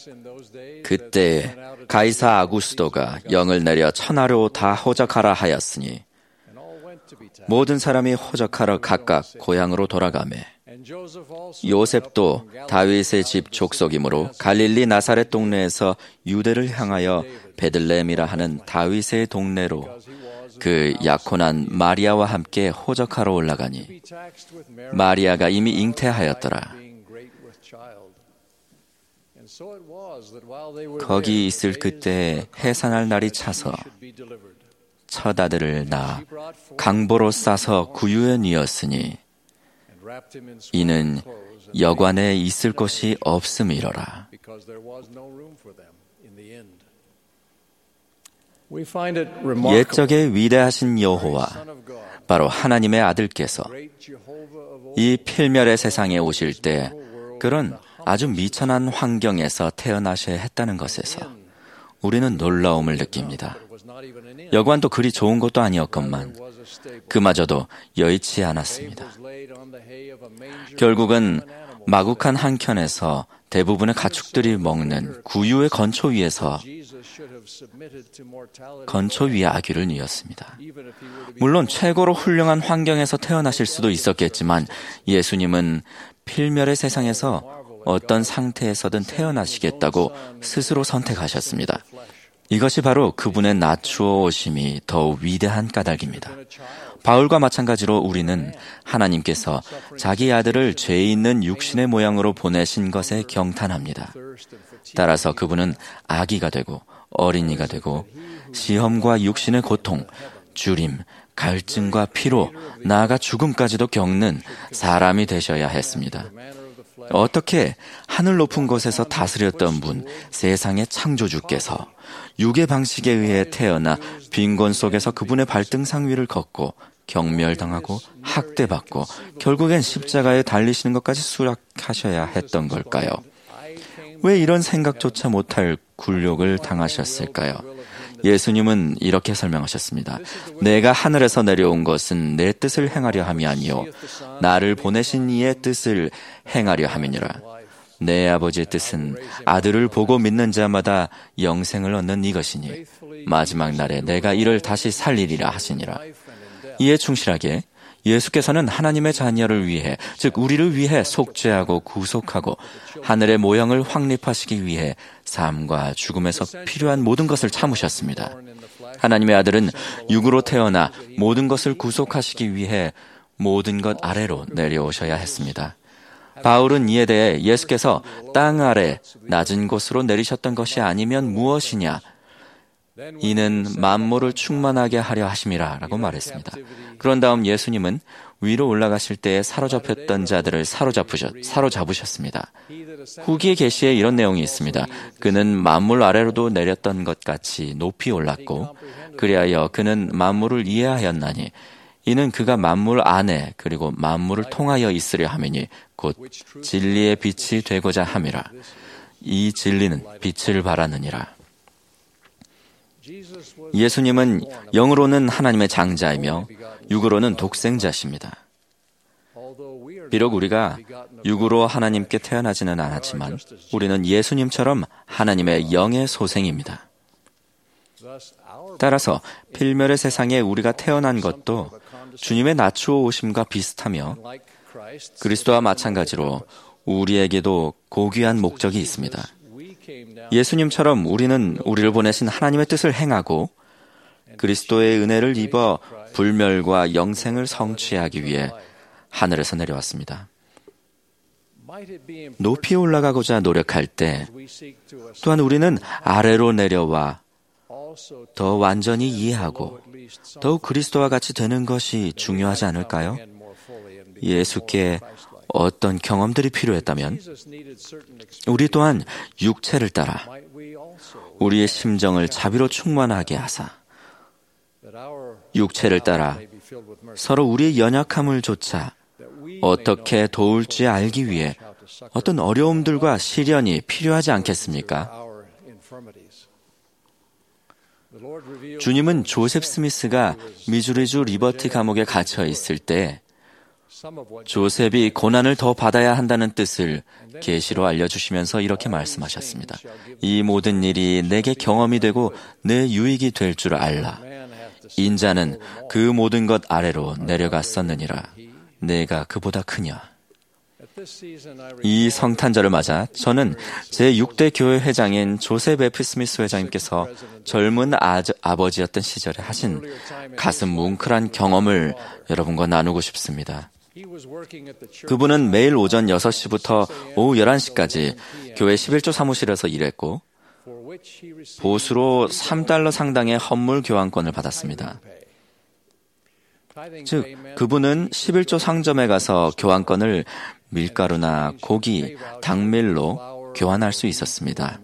그때 가이사 아구스도가 영을 내려 천하로 다 호적하라 하였으니 모든 사람이 호적하러 각각 고향으로 돌아가매 요셉도 다윗의 집 족속이므로 갈릴리 나사렛 동네에서 유대를 향하여 베들레헴이라 하는 다윗의 동네로 그 약혼한 마리아와 함께 호적하러 올라가니 마리아가 이미 잉태하였더라. 거기 있을 그때 해산할 날이 차서 첫 아들을 낳아 강보로 싸서 구유에 뉘었으니 이는 여관에 있을 곳이 없음이로라. 옛적에 위대하신 여호와 바로 하나님의 아들께서 이 필멸의 세상에 오실 때 그런 아주 미천한 환경에서 태어나셔야 했다는 것에서 우리는 놀라움을 느낍니다. 여관도 그리 좋은 것도 아니었건만 그마저도 여의치 않았습니다. 결국은 마국한 한켠에서 대부분의 가축들이 먹는 구유의 건초 위에서 건초 위에 아기를 뉘었습니다. 물론 최고로 훌륭한 환경에서 태어나실 수도 있었겠지만 예수님은 필멸의 세상에서 어떤 상태에서든 태어나시겠다고 스스로 선택하셨습니다. 이것이 바로 그분의 낮추어 오심이 더욱 위대한 까닭입니다. 바울과 마찬가지로 우리는 하나님께서 자기 아들을 죄 있는 육신의 모양으로 보내신 것에 경탄합니다. 따라서 그분은 아기가 되고 어린이가 되고 시험과 육신의 고통, 주림, 갈증과 피로, 나아가 죽음까지도 겪는 사람이 되셔야 했습니다. 어떻게 하늘 높은 곳에서 다스렸던 분, 세상의 창조주께서 육의 방식에 의해 태어나 빈곤 속에서 그분의 발등상 위를 걷고 경멸당하고 학대받고 결국엔 십자가에 달리시는 것까지 수락하셔야 했던 걸까요? 왜 이런 생각조차 못할 굴욕을 당하셨을까요? 예수님은 이렇게 설명하셨습니다. 내가 하늘에서 내려온 것은 내 뜻을 행하려 함이 아니요 나를 보내신 이의 뜻을 행하려 함이니라. 내 아버지의 뜻은 아들을 보고 믿는 자마다 영생을 얻는 이것이니 마지막 날에 내가 이를 다시 살리리라 하시니라. 이에 충실하게 예수께서는 하나님의 자녀를 위해, 즉 우리를 위해 속죄하고 구속하고 하늘의 모형을 확립하시기 위해 삶과 죽음에서 필요한 모든 것을 참으셨습니다. 하나님의 아들은 육으로 태어나 모든 것을 구속하시기 위해 모든 것 아래로 내려오셔야 했습니다. 바울은 이에 대해 예수께서 땅 아래 낮은 곳으로 내리셨던 것이 아니면 무엇이냐? 이는 만물을 충만하게 하려 하심이라 라고 말했습니다. 그런 다음 예수님은 위로 올라가실 때에 사로잡혔던 자들을 사로잡으셨습니다. 후기의 계시에 이런 내용이 있습니다. 그는 만물 아래로도 내렸던 것 같이 높이 올랐고 그리하여 그는 만물을 이해하였나니 이는 그가 만물 안에 그리고 만물을 통하여 있으려 함이니 곧 진리의 빛이 되고자 함이라. 이 진리는 빛을 발하느니라. 예수님은 영으로는 하나님의 장자이며 육으로는 독생자십니다. 비록 우리가 육으로 하나님께 태어나지는 않았지만 우리는 예수님처럼 하나님의 영의 소생입니다. 따라서 필멸의 세상에 우리가 태어난 것도 주님의 낮추어 오심과 비슷하며 그리스도와 마찬가지로 우리에게도 고귀한 목적이 있습니다. 예수님처럼 우리는 우리를 보내신 하나님의 뜻을 행하고 그리스도의 은혜를 입어 불멸과 영생을 성취하기 위해 하늘에서 내려왔습니다. 높이 올라가고자 노력할 때 또한 우리는 아래로 내려와 더 완전히 이해하고 더욱 그리스도와 같이 되는 것이 중요하지 않을까요? 예수께 어떤 경험들이 필요했다면 우리 또한 육체를 따라 우리의 심정을 자비로 충만하게 하사 육체를 따라 서로 우리의 연약함을 조차 어떻게 도울지 알기 위해 어떤 어려움들과 시련이 필요하지 않겠습니까? 주님은 조셉 스미스가 미주리주 리버티 감옥에 갇혀 있을 때 조셉이 고난을 더 받아야 한다는 뜻을 계시로 알려주시면서 이렇게 말씀하셨습니다. 이 모든 일이 내게 경험이 되고 내 유익이 될 줄 알라. 인자는 그 모든 것 아래로 내려갔었느니라. 내가 그보다 크냐. 이 성탄절을 맞아 저는 제6대 교회 회장인 조셉 F. 스미스 회장님께서 젊은 아버지였던 시절에 하신 가슴 뭉클한 경험을 여러분과 나누고 싶습니다. 그분은 매일 오전 6시부터 오후 11시까지 교회 11조 사무실에서 일했고 보수로 $3 상당의 헌물 교환권을 받았습니다. 즉, 그분은 11조 상점에 가서 교환권을 밀가루나 고기, 당밀로 교환할 수 있었습니다.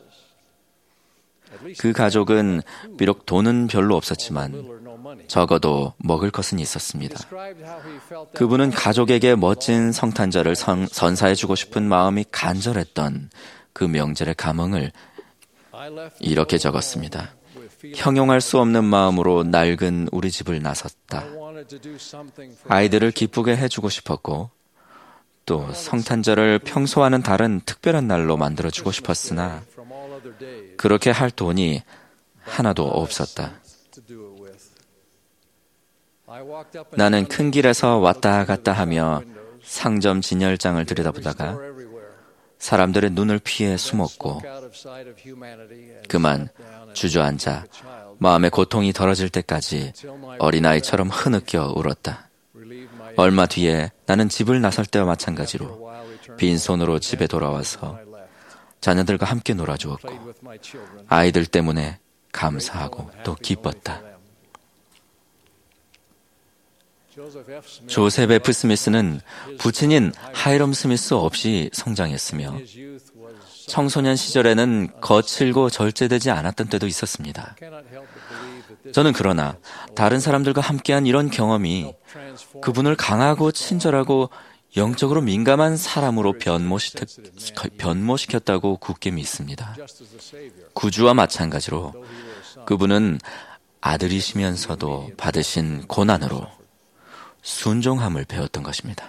그 가족은 비록 돈은 별로 없었지만 적어도 먹을 것은 있었습니다. 그분은 가족에게 멋진 성탄절을 선사해주고 싶은 마음이 간절했던 그 명절의 감흥을 이렇게 적었습니다. 형용할 수 없는 마음으로 낡은 우리 집을 나섰다. 아이들을 기쁘게 해주고 싶었고 또 성탄절을 평소와는 다른 특별한 날로 만들어주고 싶었으나 그렇게 할 돈이 하나도 없었다. 나는 큰 길에서 왔다 갔다 하며 상점 진열장을 들여다보다가 사람들의 눈을 피해 숨었고 그만 주저앉아 마음의 고통이 덜어질 때까지 어린아이처럼 흐느껴 울었다. 얼마 뒤에 나는 집을 나설 때와 마찬가지로 빈손으로 집에 돌아와서 자녀들과 함께 놀아주었고 아이들 때문에 감사하고 또 기뻤다. 조셉 F. 스미스는 부친인 하이럼 스미스 없이 성장했으며 청소년 시절에는 거칠고 절제되지 않았던 때도 있었습니다. 저는 그러나 다른 사람들과 함께한 이런 경험이 그분을 강하고 친절하고 영적으로 민감한 사람으로 변모시켰다고 굳게 믿습니다. 구주와 마찬가지로 그분은 아들이시면서도 받으신 고난으로 순종함을 배웠던 것입니다.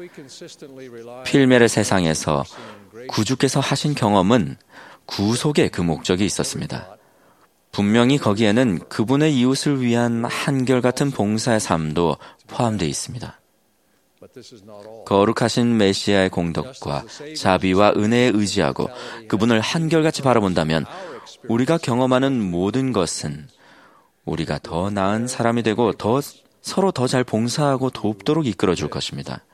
필멸의 세상에서 구주께서 하신 경험은 구속의 그 목적이 있었습니다. 분명히 거기에는 그분의 이웃을 위한 한결같은 봉사의 삶도 포함되어 있습니다. 거룩하신 메시아의 공덕과 자비와 은혜에 의지하고 그분을 한결같이 바라본다면 우리가 경험하는 모든 것은 우리가 더 나은 사람이 되고 서로 더 잘 봉사하고 돕도록 이끌어줄 것입니다.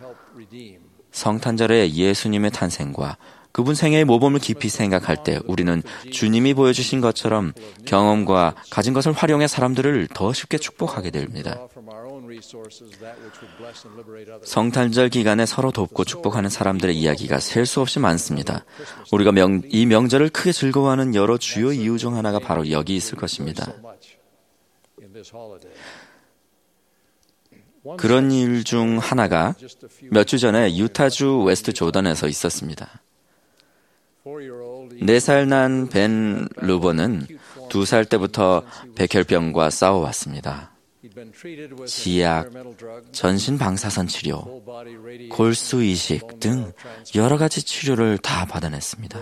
성탄절의 예수님의 탄생과 그분 생애의 모범을 깊이 생각할 때 우리는 주님이 보여주신 것처럼 경험과 가진 것을 활용해 사람들을 더 쉽게 축복하게 됩니다. 성탄절 기간에 서로 돕고 축복하는 사람들의 이야기가 셀 수 없이 많습니다. 우리가 이 명절을 크게 즐거워하는 여러 주요 이유 중 하나가 바로 여기 있을 것입니다. 그런 일 중 하나가 몇 주 전에 유타주 웨스트 조던에서 있었습니다. 4살 난 벤 루버는 2살 때부터 백혈병과 싸워왔습니다. 지약, 전신 방사선 치료, 골수 이식 등 여러 가지 치료를 다 받아냈습니다.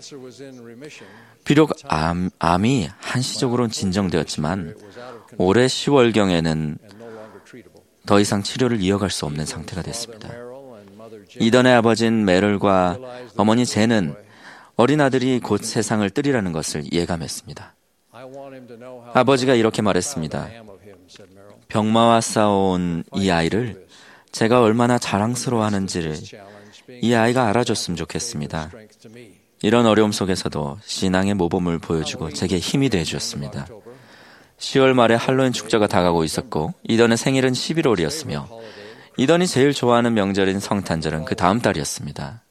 비록 암이 한시적으로는 진정되었지만 올해 10월경에는 더 이상 치료를 이어갈 수 없는 상태가 됐습니다. 이던의 아버지인 메럴과 어머니 젠은 어린 아들이 곧 세상을 뜨리라는 것을 예감했습니다. 아버지가 이렇게 말했습니다. 병마와 싸워온 이 아이를 제가 얼마나 자랑스러워하는지를 이 아이가 알아줬으면 좋겠습니다. 이런 어려움 속에서도 신앙의 모범을 보여주고 제게 힘이 되어주었습니다. 10월 말에 할로윈 축제가 다가오고 있었고 이던의 생일은 11월이었으며 이던이 제일 좋아하는 명절인 성탄절은 그 다음 달이었습니다.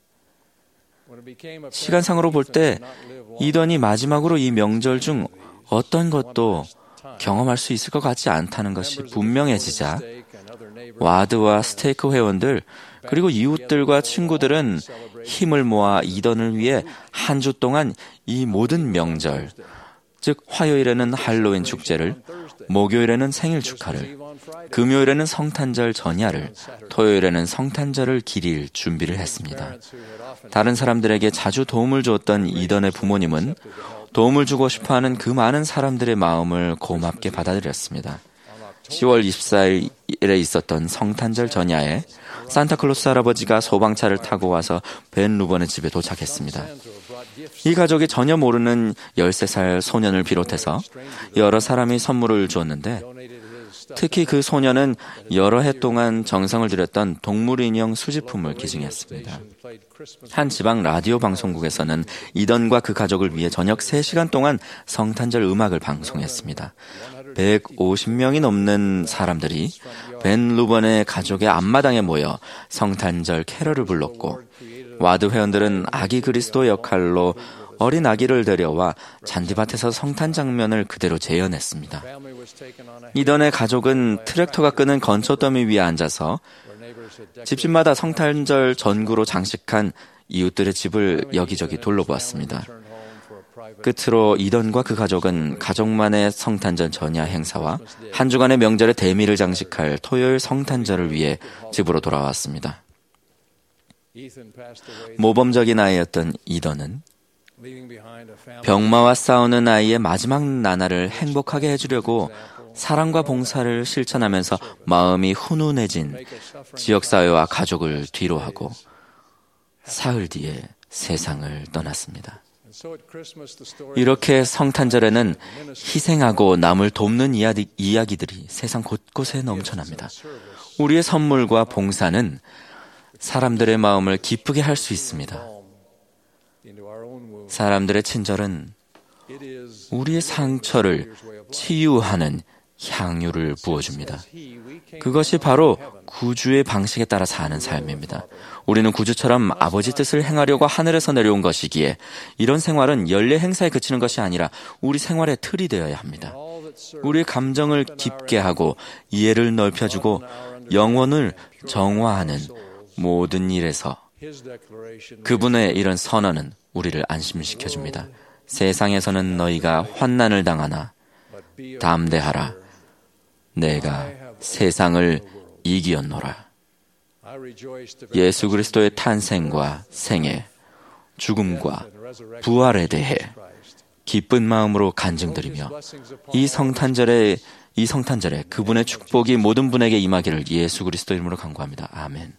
시간상으로 볼 때 이던이 마지막으로 이 명절 중 어떤 것도 경험할 수 있을 것 같지 않다는 것이 분명해지자 와드와 스테이크 회원들 그리고 이웃들과 친구들은 힘을 모아 이던을 위해 한 주 동안 이 모든 명절, 즉 화요일에는 할로윈 축제를, 목요일에는 생일 축하를, 금요일에는 성탄절 전야를, 토요일에는 성탄절을 기릴 준비를 했습니다. 다른 사람들에게 자주 도움을 주었던 이던의 부모님은 도움을 주고 싶어하는 그 많은 사람들의 마음을 고맙게 받아들였습니다. 10월 24일에 있었던 성탄절 전야에 산타클로스 할아버지가 소방차를 타고 와서 벤 루번의 집에 도착했습니다. 이 가족이 전혀 모르는 13살 소년을 비롯해서 여러 사람이 선물을 주었는데, 특히 그 소년은 여러 해 동안 정성을 들였던 동물 인형 수집품을 기증했습니다. 한 지방 라디오 방송국에서는 이던과 그 가족을 위해 저녁 3시간 동안 성탄절 음악을 방송했습니다. 150명이 넘는 사람들이 벤 루번의 가족의 앞마당에 모여 성탄절 캐럴을 불렀고, 와드 회원들은 아기 그리스도 역할로 어린 아기를 데려와 잔디밭에서 성탄 장면을 그대로 재현했습니다. 이던의 가족은 트랙터가 끄는 건초 더미 위에 앉아서 집집마다 성탄절 전구로 장식한 이웃들의 집을 여기저기 둘러보았습니다. 끝으로 이던과 그 가족은 가족만의 성탄절 전야 행사와 한 주간의 명절의 대미를 장식할 토요일 성탄절을 위해 집으로 돌아왔습니다. 모범적인 아이였던 이던은 병마와 싸우는 아이의 마지막 나날을 행복하게 해주려고 사랑과 봉사를 실천하면서 마음이 훈훈해진 지역사회와 가족을 뒤로하고 사흘 뒤에 세상을 떠났습니다. 이렇게 성탄절에는 희생하고 남을 돕는 이야기들이 세상 곳곳에 넘쳐납니다. 우리의 선물과 봉사는 사람들의 마음을 기쁘게 할 수 있습니다. 사람들의 친절은 우리의 상처를 치유하는 향유를 부어줍니다. 그것이 바로 구주의 방식에 따라 사는 삶입니다. 우리는 구주처럼 아버지 뜻을 행하려고 하늘에서 내려온 것이기에 이런 생활은 연례 행사에 그치는 것이 아니라 우리 생활의 틀이 되어야 합니다. 우리의 감정을 깊게 하고 이해를 넓혀주고 영혼을 정화하는 모든 일에서 그분의 이런 선언은 우리를 안심시켜줍니다. 세상에서는 너희가 환난을 당하나 담대하라. 내가 세상을 이기었노라. 예수 그리스도의 탄생과 생애, 죽음과 부활에 대해 기쁜 마음으로 간증드리며 이 성탄절에 그분의 축복이 모든 분에게 임하기를 예수 그리스도 이름으로 간구합니다. 아멘.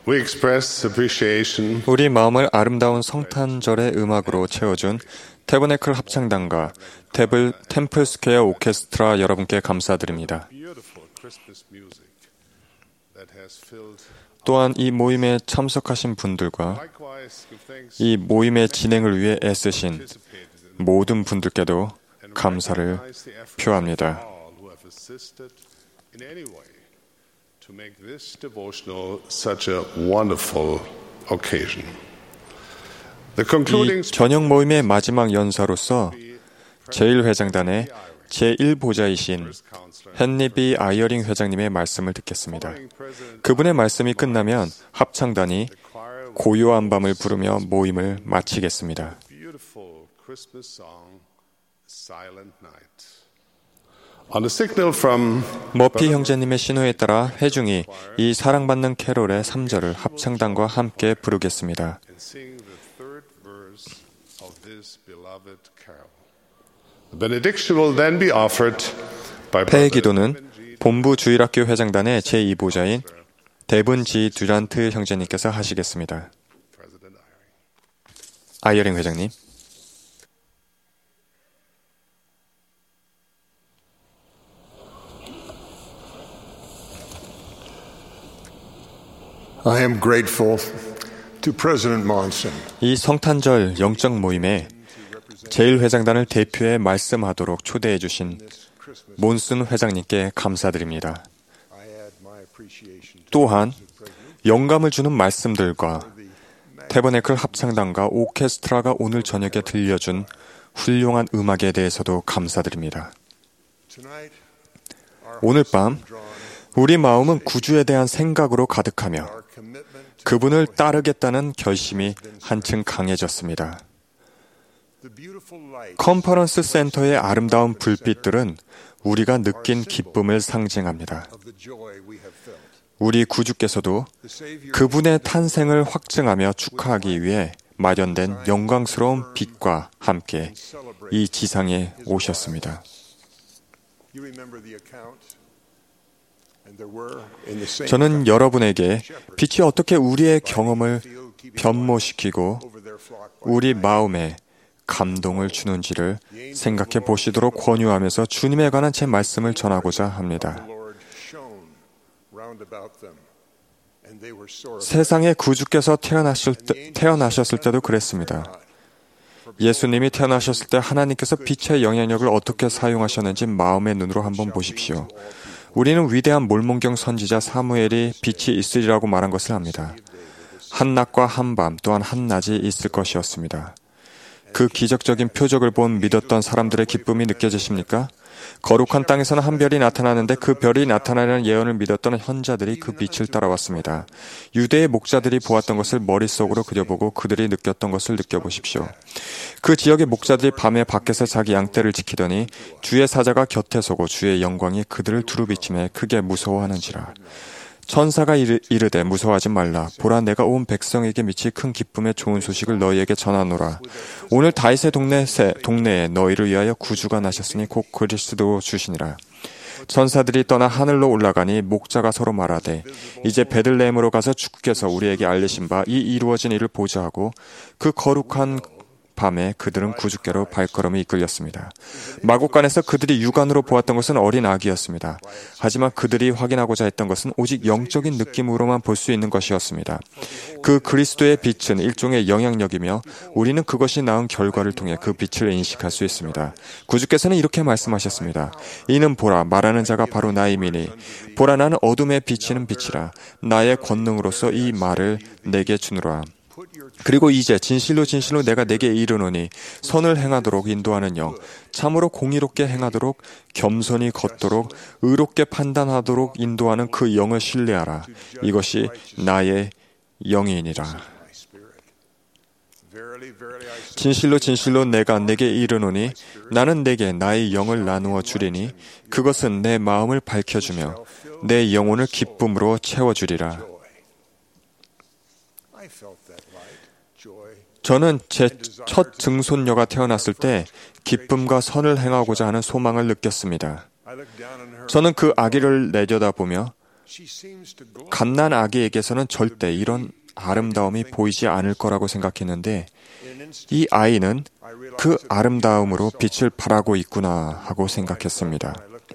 We express appreciation 우리 마음을 아름다운 성탄절의 음악으로 채워준 태버네클 합창단과 템플 스퀘어 오케스트라 여러분께 감사드립니다. beautiful Christmas music that has filled. 또한 이 모임에 참석하신 분들과 Likewise, give thanks 이 모임의 진행을 위해 애쓰신 participated in 모든 분들께도 and 감사를 recognize the efforts 표합니다. of all who have assisted in any way to make this devotional such a wonderful occasion. The concluding 이 저녁 모임의 마지막 연사로서 제1회장단의 제1보좌이신 헨리 B. 아이어링 회장님의 말씀을 듣겠습니다. 그분의 말씀이 끝나면 합창단이 고요한 밤을 부르며 모임을 마치겠습니다. beautiful Christmas song, Silent Night. On a signal from 머피 형제님의 신호에 따라 회중이 이 사랑받는 캐롤의 3절을 합창단과 함께 부르겠습니다. and sing the third verse of this beloved carol. The benediction will then be offered by 폐의 Brother 기도는 본부 주일학교 회장단의 제2보좌인 데븐 G. 듀란트 형제님께서 하시겠습니다. President Eyring. 아이어링 회장님. I am grateful to President Monson 이 성탄절 영적 모임에 제1회장단을 대표해 말씀하도록 초대해 주신 몬슨 회장님께 감사드립니다. 또한 영감을 주는 말씀들과 태버네클 합창단과 오케스트라가 오늘 저녁에 들려준 훌륭한 음악에 대해서도 감사드립니다. 오늘 밤 우리 마음은 구주에 대한 생각으로 가득하며 그분을 따르겠다는 결심이 한층 강해졌습니다. 컨퍼런스 센터의 아름다운 불빛들은 우리가 느낀 기쁨을 상징합니다. 우리 구주께서도 그분의 탄생을 확증하며 축하하기 위해 마련된 영광스러운 빛과 함께 이 지상에 오셨습니다. 저는 여러분에게 빛이 어떻게 우리의 경험을 변모시키고 우리 마음에 감동을 주는지를 생각해 보시도록 권유하면서 주님에 관한 제 말씀을 전하고자 합니다. 세상에 구주께서 태어나셨을 때도 그랬습니다. 예수님이 태어나셨을 때 하나님께서 빛의 영향력을 어떻게 사용하셨는지 마음의 눈으로 한번 보십시오. 우리는 위대한 몰몬경 선지자 사무엘이 빛이 있으리라고 말한 것을 압니다. 한낮과 한밤 또한 한낮이 있을 것이었습니다. 그 기적적인 표적을 본 믿었던 사람들의 기쁨이 느껴지십니까? 거룩한 땅에서는 한 별이 나타나는데 그 별이 나타나려는 예언을 믿었던 현자들이 그 빛을 따라왔습니다. 유대의 목자들이 보았던 것을 머릿속으로 그려보고 그들이 느꼈던 것을 느껴보십시오. 그 지역의 목자들이 밤에 밖에서 자기 양떼를 지키더니 주의 사자가 곁에 서고 주의 영광이 그들을 두루비치매 크게 무서워하는지라. 천사가 이르되 무서워하지 말라. 보라 내가 온 백성에게 미치 큰 기쁨의 좋은 소식을 너희에게 전하노라. 오늘 다윗의 동네에 너희를 위하여 구주가 나셨으니 곧 그리스도 주시니라. 천사들이 떠나 하늘로 올라가니 목자가 서로 말하되 이제 베들레헴으로 가서 주께서 우리에게 알리신 바 이 이루어진 일을 보자 하고 그 거룩한 밤에 그들은 구주께로 발걸음이 이끌렸습니다. 마곡간에서 그들이 육안으로 보았던 것은 어린 아기였습니다. 하지만 그들이 확인하고자 했던 것은 오직 영적인 느낌으로만 볼 수 있는 것이었습니다. 그 그리스도의 빛은 일종의 영향력이며 우리는 그것이 낳은 결과를 통해 그 빛을 인식할 수 있습니다. 구주께서는 이렇게 말씀하셨습니다. 이는 보라 말하는 자가 바로 나임이니 보라 나는 어둠에 비치는 빛이라 나의 권능으로서 이 말을 내게 주노라. 그리고 이제 진실로 진실로 내가 내게 이르노니 선을 행하도록 인도하는 영, 참으로 공의롭게 행하도록 겸손히 걷도록 의롭게 판단하도록 인도하는 그 영을 신뢰하라. 이것이 나의 영이니라. 진실로 진실로 내가 내게 이르노니 나는 내게 나의 영을 나누어 주리니 그것은 내 마음을 밝혀주며 내 영혼을 기쁨으로 채워주리라. 저는 제 첫 증손녀가 태어났을 때 기쁨과 선을 행하고자 하는 소망을 느꼈습니다. 저는 그 아기를 내려다보며 갓난 아기에게서는 절대 이런 아름다움이 보이지 않을 거라고 생각했는데 이 아이는 그 아름다움으로 빛을 발하고 있구나 하고 생각했습니다.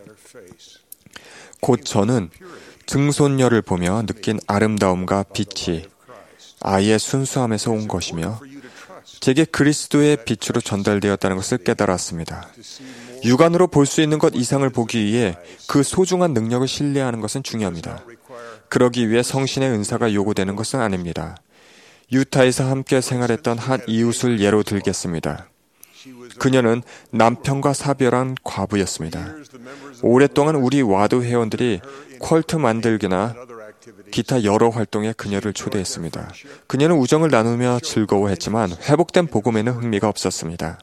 곧 저는 증손녀를 보며 느낀 아름다움과 빛이 아이의 순수함에서 온 것이며 제게 그리스도의 빛으로 전달되었다는 것을 깨달았습니다. 육안으로 볼 수 있는 것 이상을 보기 위해 그 소중한 능력을 신뢰하는 것은 중요합니다. 그러기 위해 성신의 은사가 요구되는 것은 아닙니다. 유타에서 함께 생활했던 한 이웃을 예로 들겠습니다. 그녀는 남편과 사별한 과부였습니다. 오랫동안 우리 와도 회원들이 퀄트 만들기나 기타 여러 활동에 그녀를 초대했습니다. 그녀는 우정을 나누며 즐거워했지만 회복된 복음에는 흥미가 없었습니다.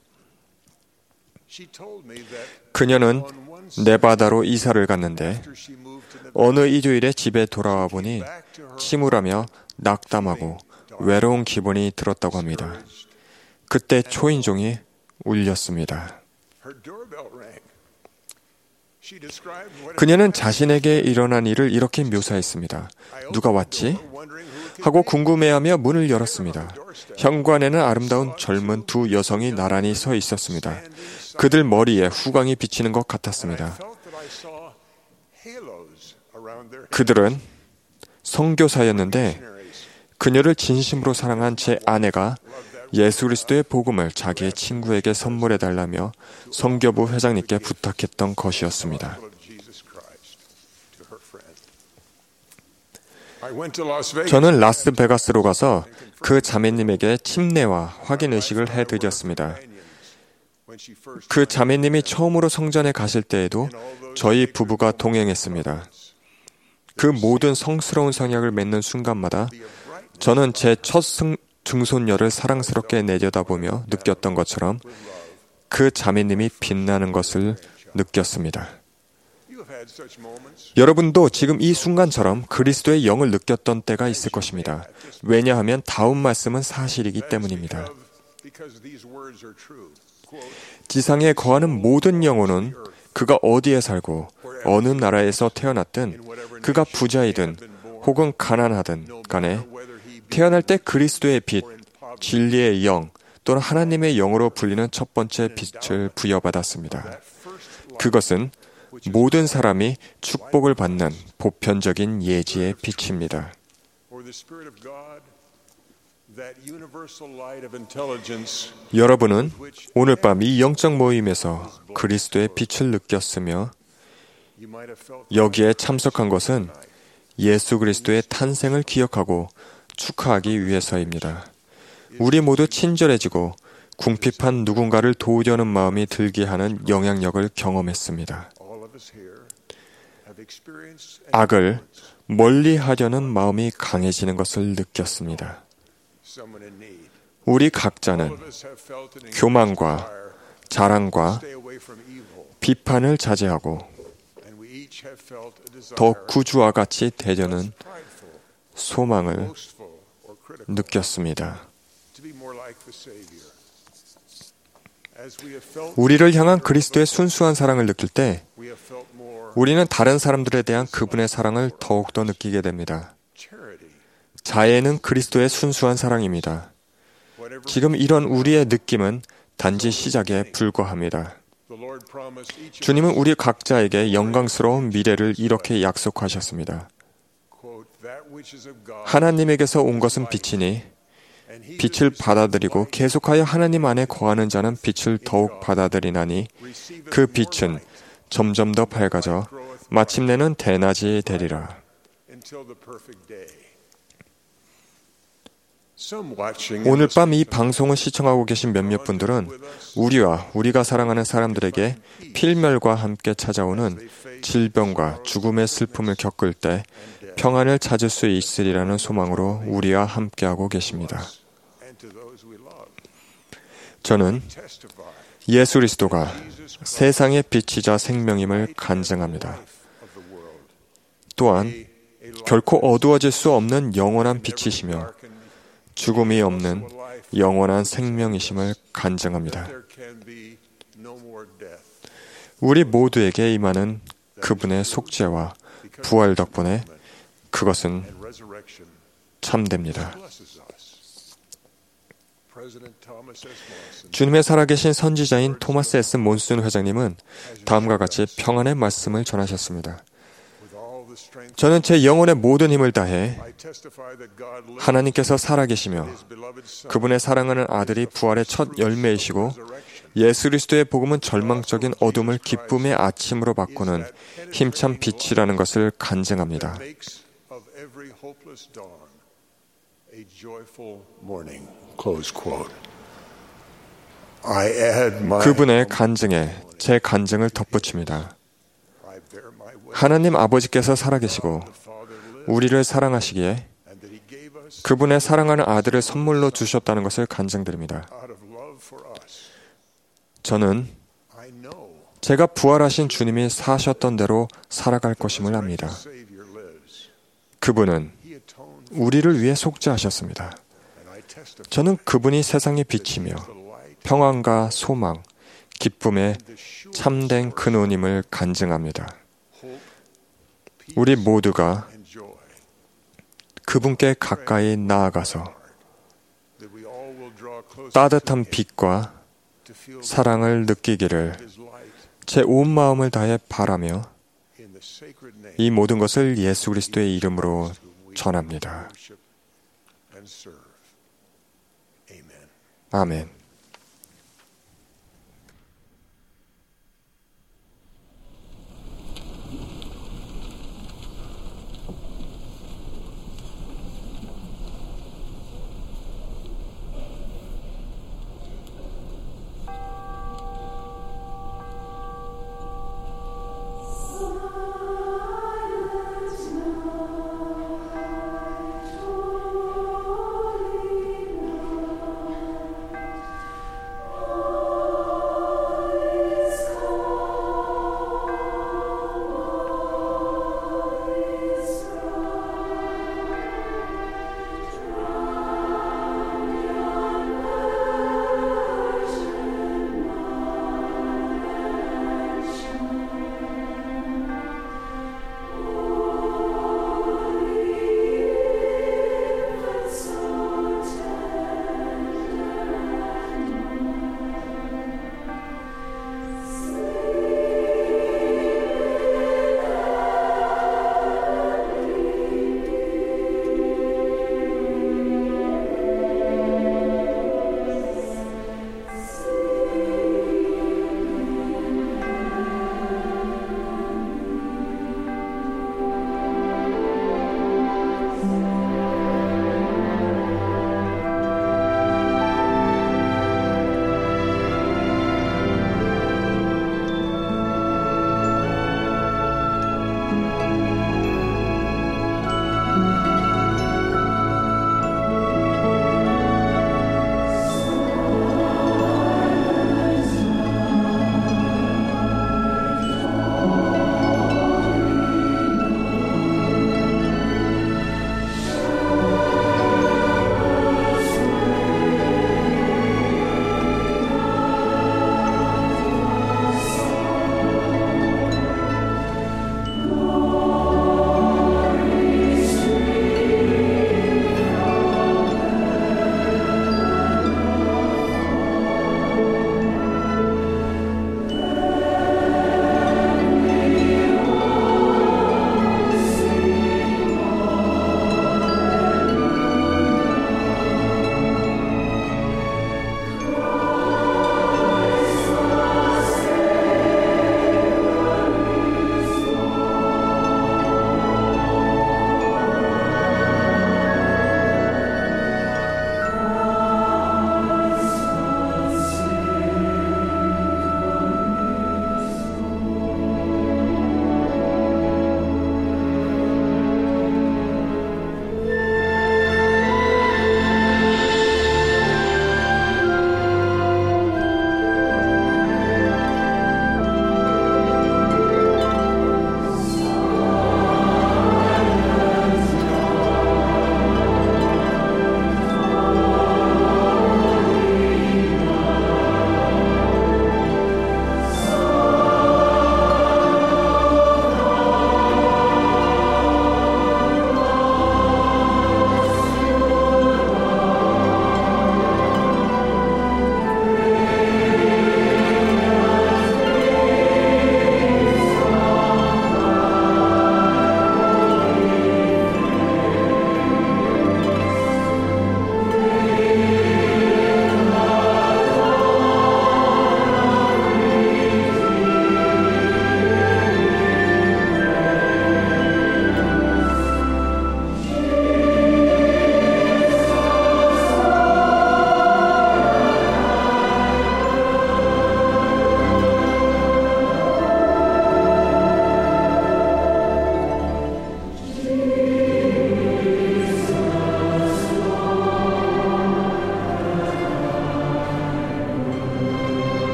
그녀는 네바다로 이사를 갔는데 어느 일요일에 집에 돌아와 보니 침울하며 낙담하고 외로운 기분이 들었다고 합니다. 그때 초인종이 울렸습니다. 그녀는 자신에게 일어난 일을 이렇게 묘사했습니다. 누가 왔지? 하고 궁금해하며 문을 열었습니다. 현관에는 아름다운 젊은 두 여성이 나란히 서 있었습니다. 그들 머리에 후광이 비치는 것 같았습니다. 그들은 선교사였는데 그녀를 진심으로 사랑한 제 아내가 예수 그리스도의 복음을 자기의 친구에게 선물해달라며 선교부 회장님께 부탁했던 것이었습니다. 저는 라스베가스로 가서 그 자매님에게 침례와 확인 의식을 해드렸습니다. 그 자매님이 처음으로 성전에 가실 때에도 저희 부부가 동행했습니다. 그 모든 성스러운 성약을 맺는 순간마다 저는 제 첫 증손녀를 사랑스럽게 내려다보며 느꼈던 것처럼 그 자매님이 빛나는 것을 느꼈습니다. 여러분도 지금 이 순간처럼 그리스도의 영을 느꼈던 때가 있을 것입니다. 왜냐하면 다음 말씀은 사실이기 때문입니다. 지상에 거하는 모든 영혼은 그가 어디에 살고 어느 나라에서 태어났든 그가 부자이든 혹은 가난하든 간에 태어날 때 그리스도의 빛, 진리의 영 또는 하나님의 영으로 불리는 첫 번째 빛을 부여받았습니다. 그것은 모든 사람이 축복을 받는 보편적인 예지의 빛입니다. 여러분은 오늘 밤 이 영적 모임에서 그리스도의 빛을 느꼈으며 여기에 참석한 것은 예수 그리스도의 탄생을 기억하고 축하하기 위해서입니다. 우리 모두 친절해지고 궁핍한 누군가를 도우려는 마음이 들게 하는 영향력을 경험했습니다. 악을 멀리 하려는 마음이 강해지는 것을 느꼈습니다. 우리 각자는 교만과 자랑과 비판을 자제하고 더 구주와 같이 되려는 소망을 느꼈습니다. 우리를 향한 그리스도의 순수한 사랑을 느낄 때 우리는 다른 사람들에 대한 그분의 사랑을 더욱더 느끼게 됩니다. 자애는 그리스도의 순수한 사랑입니다. 지금 이런 우리의 느낌은 단지 시작에 불과합니다. 주님은 우리 각자에게 영광스러운 미래를 이렇게 약속하셨습니다. 하나님에게서 온 것은 빛이니 빛을 받아들이고 계속하여 하나님 안에 거하는 자는 빛을 더욱 받아들이나니 그 빛은 점점 더 밝아져 마침내는 대낮이 되리라. 오늘 밤 이 방송을 시청하고 계신 몇몇 분들은 우리와 우리가 사랑하는 사람들에게 필멸과 함께 찾아오는 질병과 죽음의 슬픔을 겪을 때 평안을 찾을 수 있으리라는 소망으로 우리와 함께하고 계십니다. 저는 예수 그리스도가 세상의 빛이자 생명임을 간증합니다. 또한 결코 어두워질 수 없는 영원한 빛이시며 죽음이 없는 영원한 생명이심을 간증합니다. 우리 모두에게 임하는 그분의 속죄와 부활 덕분에 그것은 참됩니다. 주님의 살아계신 선지자인 토마스 S. 몬슨 회장님은 다음과 같이 평안의 말씀을 전하셨습니다. 저는 제 영혼의 모든 힘을 다해 하나님께서 살아계시며 그분의 사랑하는 아들이 부활의 첫 열매이시고 예수 그리스도의 복음은 절망적인 어둠을 기쁨의 아침으로 바꾸는 힘찬 빛이라는 것을 간증합니다. 그분의 간증에 제 간증을 덧붙입니다. 하나님 아버지께서 살아계시고 우리를 사랑하시기에 그분의 사랑하는 아들을 선물로 주셨다는 것을 간증드립니다. 저는 제가 부활하신 주님이 사셨던 대로 살아갈 것임을 압니다. 그분은 우리를 위해 속죄하셨습니다. 저는 그분이 세상의 빛이며 평안과 소망, 기쁨의 참된 근원임을 간증합니다. 우리 모두가 그분께 가까이 나아가서 따뜻한 빛과 사랑을 느끼기를 제 온 마음을 다해 바라며 이 모든 것을 예수 그리스도의 이름으로 전합니다. 아멘.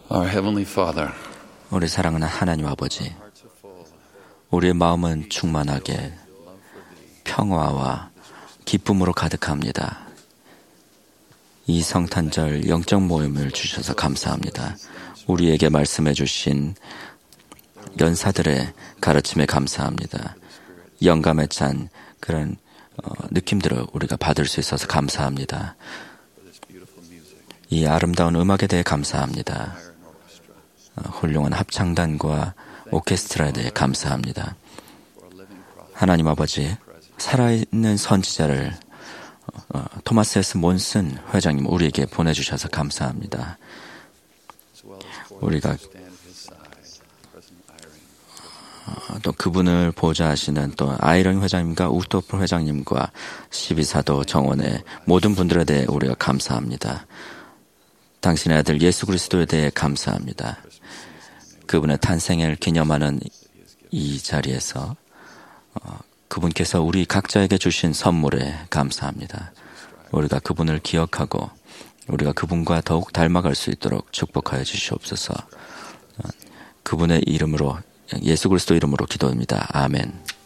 Our Heavenly Father, 우리 사랑하는 하나님 아버지, 우리의 마음은 충만하게 평화와 기쁨으로 가득합니다. 이 성탄절 영적 모임을 주셔서 감사합니다. 우리에게 말씀해 주신 연사들의 가르침에 감사합니다. 영감에 찬 그런 느낌들을 우리가 받을 수 있어서 감사합니다. 이 아름다운 음악에 대해 감사합니다. 훌륭한 합창단과 오케스트라에 대해 감사합니다. 하나님 아버지, 살아있는 선지자를 토마스 S. 몬슨 회장님 우리에게 보내주셔서 감사합니다. 우리가 또 그분을 보좌하시는 또 아이런 회장님과 우토프 회장님과 12사도 정원의 모든 분들에 대해 우리가 감사합니다. 당신의 아들 예수 그리스도에 대해 감사합니다. 그분의 탄생을 기념하는 이 자리에서 그분께서 우리 각자에게 주신 선물에 감사합니다. 우리가 그분을 기억하고 우리가 그분과 더욱 닮아갈 수 있도록 축복하여 주시옵소서. 그분의 이름으로, 예수 그리스도 이름으로 기도합니다. 아멘.